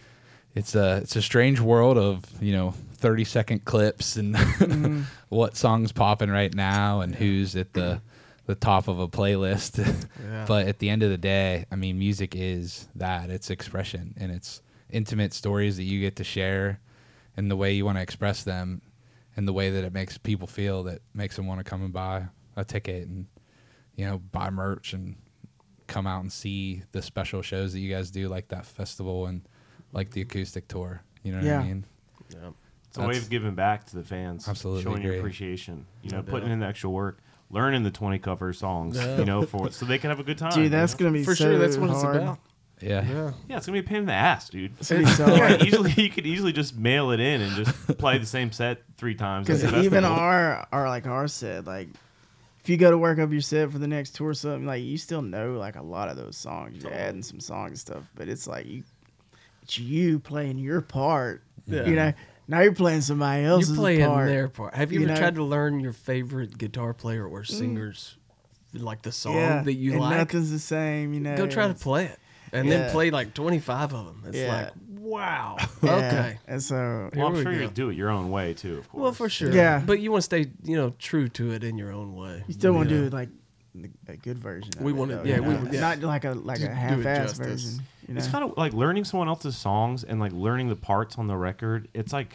[SPEAKER 3] It's a it's a strange world of, you know, thirty second clips and
[SPEAKER 6] Mm-hmm.
[SPEAKER 3] what song's popping right now and who's at the the top of a playlist.
[SPEAKER 4] Yeah.
[SPEAKER 3] But at the end of the day, I mean, music is that. It's expression, and it's intimate stories that you get to share, and the way you want to express them, and the way that it makes people feel, that makes them want to come and buy a ticket and, you know, buy merch and come out and see the special shows that you guys do, like that festival and like the acoustic tour. You know what
[SPEAKER 6] Yeah.
[SPEAKER 3] I mean?
[SPEAKER 2] Yeah. It's a way
[SPEAKER 3] That's-
[SPEAKER 2] of giving back to the fans.
[SPEAKER 3] Absolutely
[SPEAKER 2] Showing your
[SPEAKER 3] agree.
[SPEAKER 2] appreciation. You know,
[SPEAKER 4] No
[SPEAKER 2] putting
[SPEAKER 4] doubt.
[SPEAKER 2] in the extra work, learning the twenty cover songs,
[SPEAKER 4] Yeah.
[SPEAKER 2] you know, for so they can have a good time.
[SPEAKER 6] Dude, that's
[SPEAKER 2] you know?
[SPEAKER 6] gonna be
[SPEAKER 4] For
[SPEAKER 6] so
[SPEAKER 4] sure, that's what
[SPEAKER 6] hard.
[SPEAKER 4] it's about.
[SPEAKER 3] Yeah.
[SPEAKER 4] Yeah.
[SPEAKER 2] Yeah, it's gonna be a pain in the ass, dude.
[SPEAKER 6] It's gonna be so
[SPEAKER 2] Yeah,
[SPEAKER 6] hard.
[SPEAKER 2] easily you could easily just mail it in and just play the same set three times.
[SPEAKER 6] Because
[SPEAKER 2] at the
[SPEAKER 6] even
[SPEAKER 2] festival.
[SPEAKER 6] our our like our set, like if you go to work up your set for the next tour or something, like you still know like a lot of those songs. You're adding some songs and stuff, but it's like you it's you playing your part.
[SPEAKER 4] Yeah.
[SPEAKER 6] You know, now you're playing somebody else's
[SPEAKER 4] You're playing
[SPEAKER 6] part.
[SPEAKER 4] their part. Have you,
[SPEAKER 6] You
[SPEAKER 4] ever
[SPEAKER 6] know?
[SPEAKER 4] tried to learn your favorite guitar player or singer's like the song
[SPEAKER 6] yeah,
[SPEAKER 4] that you
[SPEAKER 6] and
[SPEAKER 4] like?
[SPEAKER 6] nothing's the same. You know,
[SPEAKER 4] Go try to
[SPEAKER 6] It's-
[SPEAKER 4] play it, and
[SPEAKER 6] Yeah.
[SPEAKER 4] then play like twenty-five of them. It's
[SPEAKER 6] Yeah.
[SPEAKER 4] like wow.
[SPEAKER 6] Yeah.
[SPEAKER 4] Okay.
[SPEAKER 6] And so
[SPEAKER 2] Well, I'm
[SPEAKER 4] Here we
[SPEAKER 2] sure you
[SPEAKER 4] go.
[SPEAKER 2] do it your own way too, of course.
[SPEAKER 4] Well, for sure.
[SPEAKER 6] Yeah.
[SPEAKER 4] But you want to stay, you know, true to it in your own way.
[SPEAKER 6] you still want to
[SPEAKER 4] Yeah.
[SPEAKER 6] do like the- a good version. Of
[SPEAKER 4] We
[SPEAKER 6] it,
[SPEAKER 4] wanna-
[SPEAKER 6] though,
[SPEAKER 4] yeah,
[SPEAKER 6] you
[SPEAKER 4] we-
[SPEAKER 6] know?
[SPEAKER 4] yeah.
[SPEAKER 6] not like a like
[SPEAKER 4] Do-
[SPEAKER 6] a
[SPEAKER 4] do it
[SPEAKER 6] half-ass
[SPEAKER 4] justice.
[SPEAKER 6] version. You know?
[SPEAKER 2] It's kind of like learning someone else's songs and like learning the parts on the record. It's like,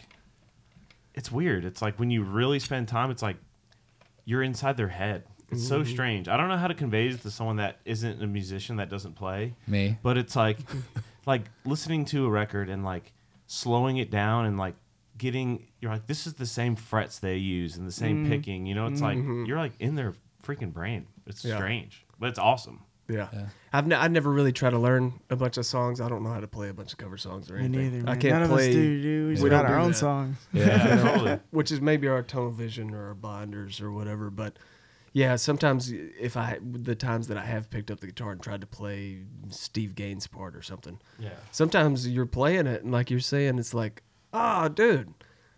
[SPEAKER 2] it's weird. It's like when you really spend time, it's like you're inside their head. It's so strange. I don't know how to convey it to someone that isn't a musician that doesn't play,
[SPEAKER 3] Me.
[SPEAKER 2] but it's like, like listening to a record and like slowing it down and like getting, you're like, this is the same frets they use and the same picking. You know, it's like you're like in their freaking brain. It's
[SPEAKER 4] Yeah.
[SPEAKER 2] strange, but it's awesome.
[SPEAKER 4] Yeah.
[SPEAKER 3] Yeah.
[SPEAKER 4] I've ne- I never really tried to learn a bunch of songs. I don't know how to play a bunch of cover songs or
[SPEAKER 6] Me
[SPEAKER 4] anything.
[SPEAKER 6] neither.
[SPEAKER 4] I
[SPEAKER 6] Man.
[SPEAKER 4] can't
[SPEAKER 6] None
[SPEAKER 4] play,
[SPEAKER 6] of us do, dude. We just
[SPEAKER 4] we
[SPEAKER 6] got
[SPEAKER 4] don't
[SPEAKER 6] our
[SPEAKER 4] do
[SPEAKER 6] own
[SPEAKER 4] that.
[SPEAKER 6] songs.
[SPEAKER 2] Yeah, totally.
[SPEAKER 4] which is maybe our tunnel vision or our binders or whatever. But yeah, sometimes if I the times that I have picked up the guitar and tried to play Steve Gaines' part or something,
[SPEAKER 2] Yeah.
[SPEAKER 4] sometimes you're playing it and like you're saying, it's like, ah, dude,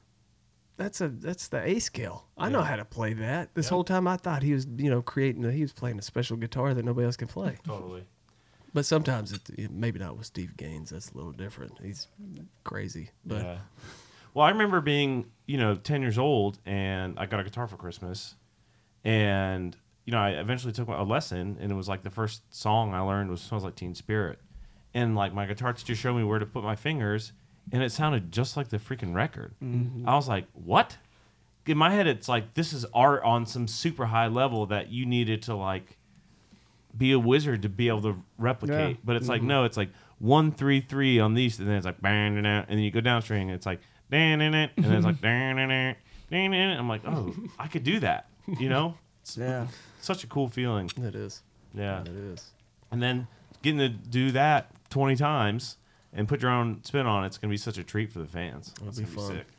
[SPEAKER 4] that's a that's the A scale. I know
[SPEAKER 2] Yeah.
[SPEAKER 4] how to play that. This
[SPEAKER 2] Yeah.
[SPEAKER 4] whole time I thought he was, you know, creating. A, he was playing a special guitar that nobody else can play.
[SPEAKER 2] Totally.
[SPEAKER 4] But sometimes it, it maybe not with Steve Gaines. That's a little different. He's crazy. But
[SPEAKER 2] Yeah. Well, I remember being, you know, ten years old, and I got a guitar for Christmas, and you know, I eventually took a lesson, and it was like the first song I learned was "Smells Like Teen Spirit," and like my guitar teacher showed me where to put my fingers, and it sounded just like the freaking record. I was like, "What?" In my head, it's like this is art on some super high level that you needed to like be a wizard to be able to replicate.
[SPEAKER 4] Yeah.
[SPEAKER 2] But it's like no, it's like one three three on these, and then it's like bang, and then you go downstream, and it's like dan and then it's like dan dan dan. I'm like, oh, I could do that. You know, it's
[SPEAKER 6] Yeah.
[SPEAKER 2] such a cool feeling.
[SPEAKER 4] it is.
[SPEAKER 2] Yeah,
[SPEAKER 4] It is.
[SPEAKER 2] and then getting to do that twenty times and put your own spin on it, it's gonna be such a treat for the fans.
[SPEAKER 4] It'll
[SPEAKER 2] It's
[SPEAKER 4] be
[SPEAKER 2] gonna
[SPEAKER 4] fun.
[SPEAKER 2] sick.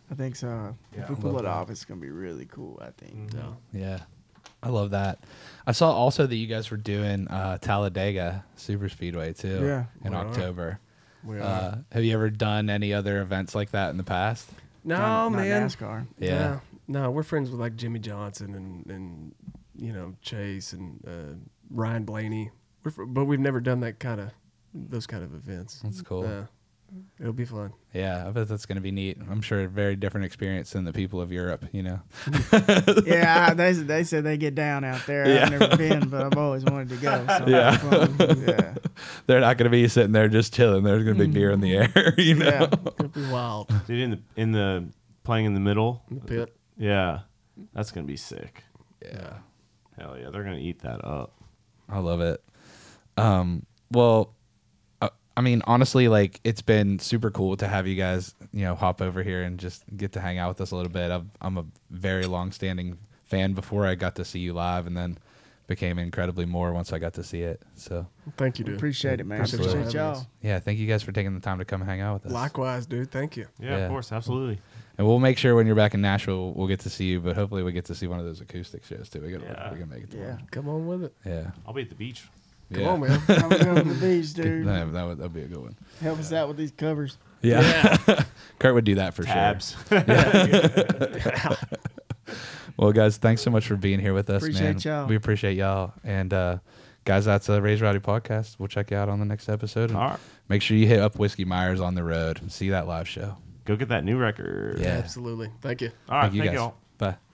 [SPEAKER 6] I think so.
[SPEAKER 2] Yeah,
[SPEAKER 6] if we
[SPEAKER 3] I
[SPEAKER 6] pull
[SPEAKER 3] love
[SPEAKER 6] it
[SPEAKER 3] that.
[SPEAKER 6] off, it's gonna be really cool. I think.
[SPEAKER 4] No.
[SPEAKER 3] Yeah. I love that. I saw also that you guys were doing uh, Talladega Super Speedway too
[SPEAKER 6] Yeah.
[SPEAKER 3] in
[SPEAKER 4] We are.
[SPEAKER 3] October.
[SPEAKER 4] We are.
[SPEAKER 3] Uh, have you ever done any other events like that in the past?
[SPEAKER 4] no,
[SPEAKER 6] Not- not
[SPEAKER 4] man.
[SPEAKER 6] NASCAR.
[SPEAKER 3] Yeah.
[SPEAKER 4] No, no, we're friends with like Jimmy Johnson and and you know Chase and uh, Ryan Blaney. We're fr- but we've never done that kind of those kind of events.
[SPEAKER 3] That's cool.
[SPEAKER 4] Uh, it'll be fun.
[SPEAKER 3] Yeah, I bet that's going to be neat. I'm sure a very different experience than the people of Europe, you know.
[SPEAKER 6] Yeah, they they said they get down out there.
[SPEAKER 3] Yeah.
[SPEAKER 6] I've never been, but I've always wanted to go. So
[SPEAKER 3] Yeah.
[SPEAKER 6] fun. yeah,
[SPEAKER 3] They're not going to be sitting there just chilling. There's going to be beer in the air, you know.
[SPEAKER 6] yeah.
[SPEAKER 4] It'll be wild.
[SPEAKER 2] Dude, in the in the playing in the middle.
[SPEAKER 4] In the pit.
[SPEAKER 2] Yeah, that's gonna be sick.
[SPEAKER 3] Yeah.
[SPEAKER 2] Hell yeah, they're gonna eat that up.
[SPEAKER 3] I love it. Um, well, uh, I mean, honestly, like it's been super cool to have you guys, you know, hop over here and just get to hang out with us a little bit. I've, I'm a very long-standing fan before I got to see you live, and then became incredibly more once I got to see it. So,
[SPEAKER 4] Thank you, dude.
[SPEAKER 6] Appreciate it, man.
[SPEAKER 3] Absolutely.
[SPEAKER 6] Appreciate y'all.
[SPEAKER 3] yeah, thank you guys for taking the time to come hang out with us.
[SPEAKER 4] Likewise, dude. Thank you.
[SPEAKER 2] Yeah,
[SPEAKER 3] Yeah.
[SPEAKER 2] of course, absolutely.
[SPEAKER 3] And we'll make sure when you're back in Nashville, we'll get to see you. But hopefully, we get to see one of those acoustic shows too. We gotta,
[SPEAKER 2] Yeah.
[SPEAKER 3] we gotta make it. To
[SPEAKER 6] Yeah.
[SPEAKER 3] one.
[SPEAKER 4] Come on with it.
[SPEAKER 3] Yeah.
[SPEAKER 2] I'll be at the beach.
[SPEAKER 4] Come
[SPEAKER 3] yeah.
[SPEAKER 4] on, man.
[SPEAKER 6] I'm going to the beach, dude.
[SPEAKER 3] That, that would that'd be a good one.
[SPEAKER 6] Help us out with these covers.
[SPEAKER 3] Yeah. Kurt would do that for
[SPEAKER 2] Tabs.
[SPEAKER 3] sure. Well, guys, thanks so much for being here with us, man.
[SPEAKER 6] Appreciate y'all.
[SPEAKER 3] We appreciate y'all. And uh, guys, that's the Raise Rowdy podcast. We'll check you out on the next episode. And
[SPEAKER 2] All right,
[SPEAKER 3] make sure you hit up Whiskey Myers on the road and see that live show.
[SPEAKER 2] go get that new record.
[SPEAKER 3] Yeah.
[SPEAKER 4] Absolutely. Thank you.
[SPEAKER 2] All right, thank,
[SPEAKER 3] guys.
[SPEAKER 2] you all.
[SPEAKER 3] Bye.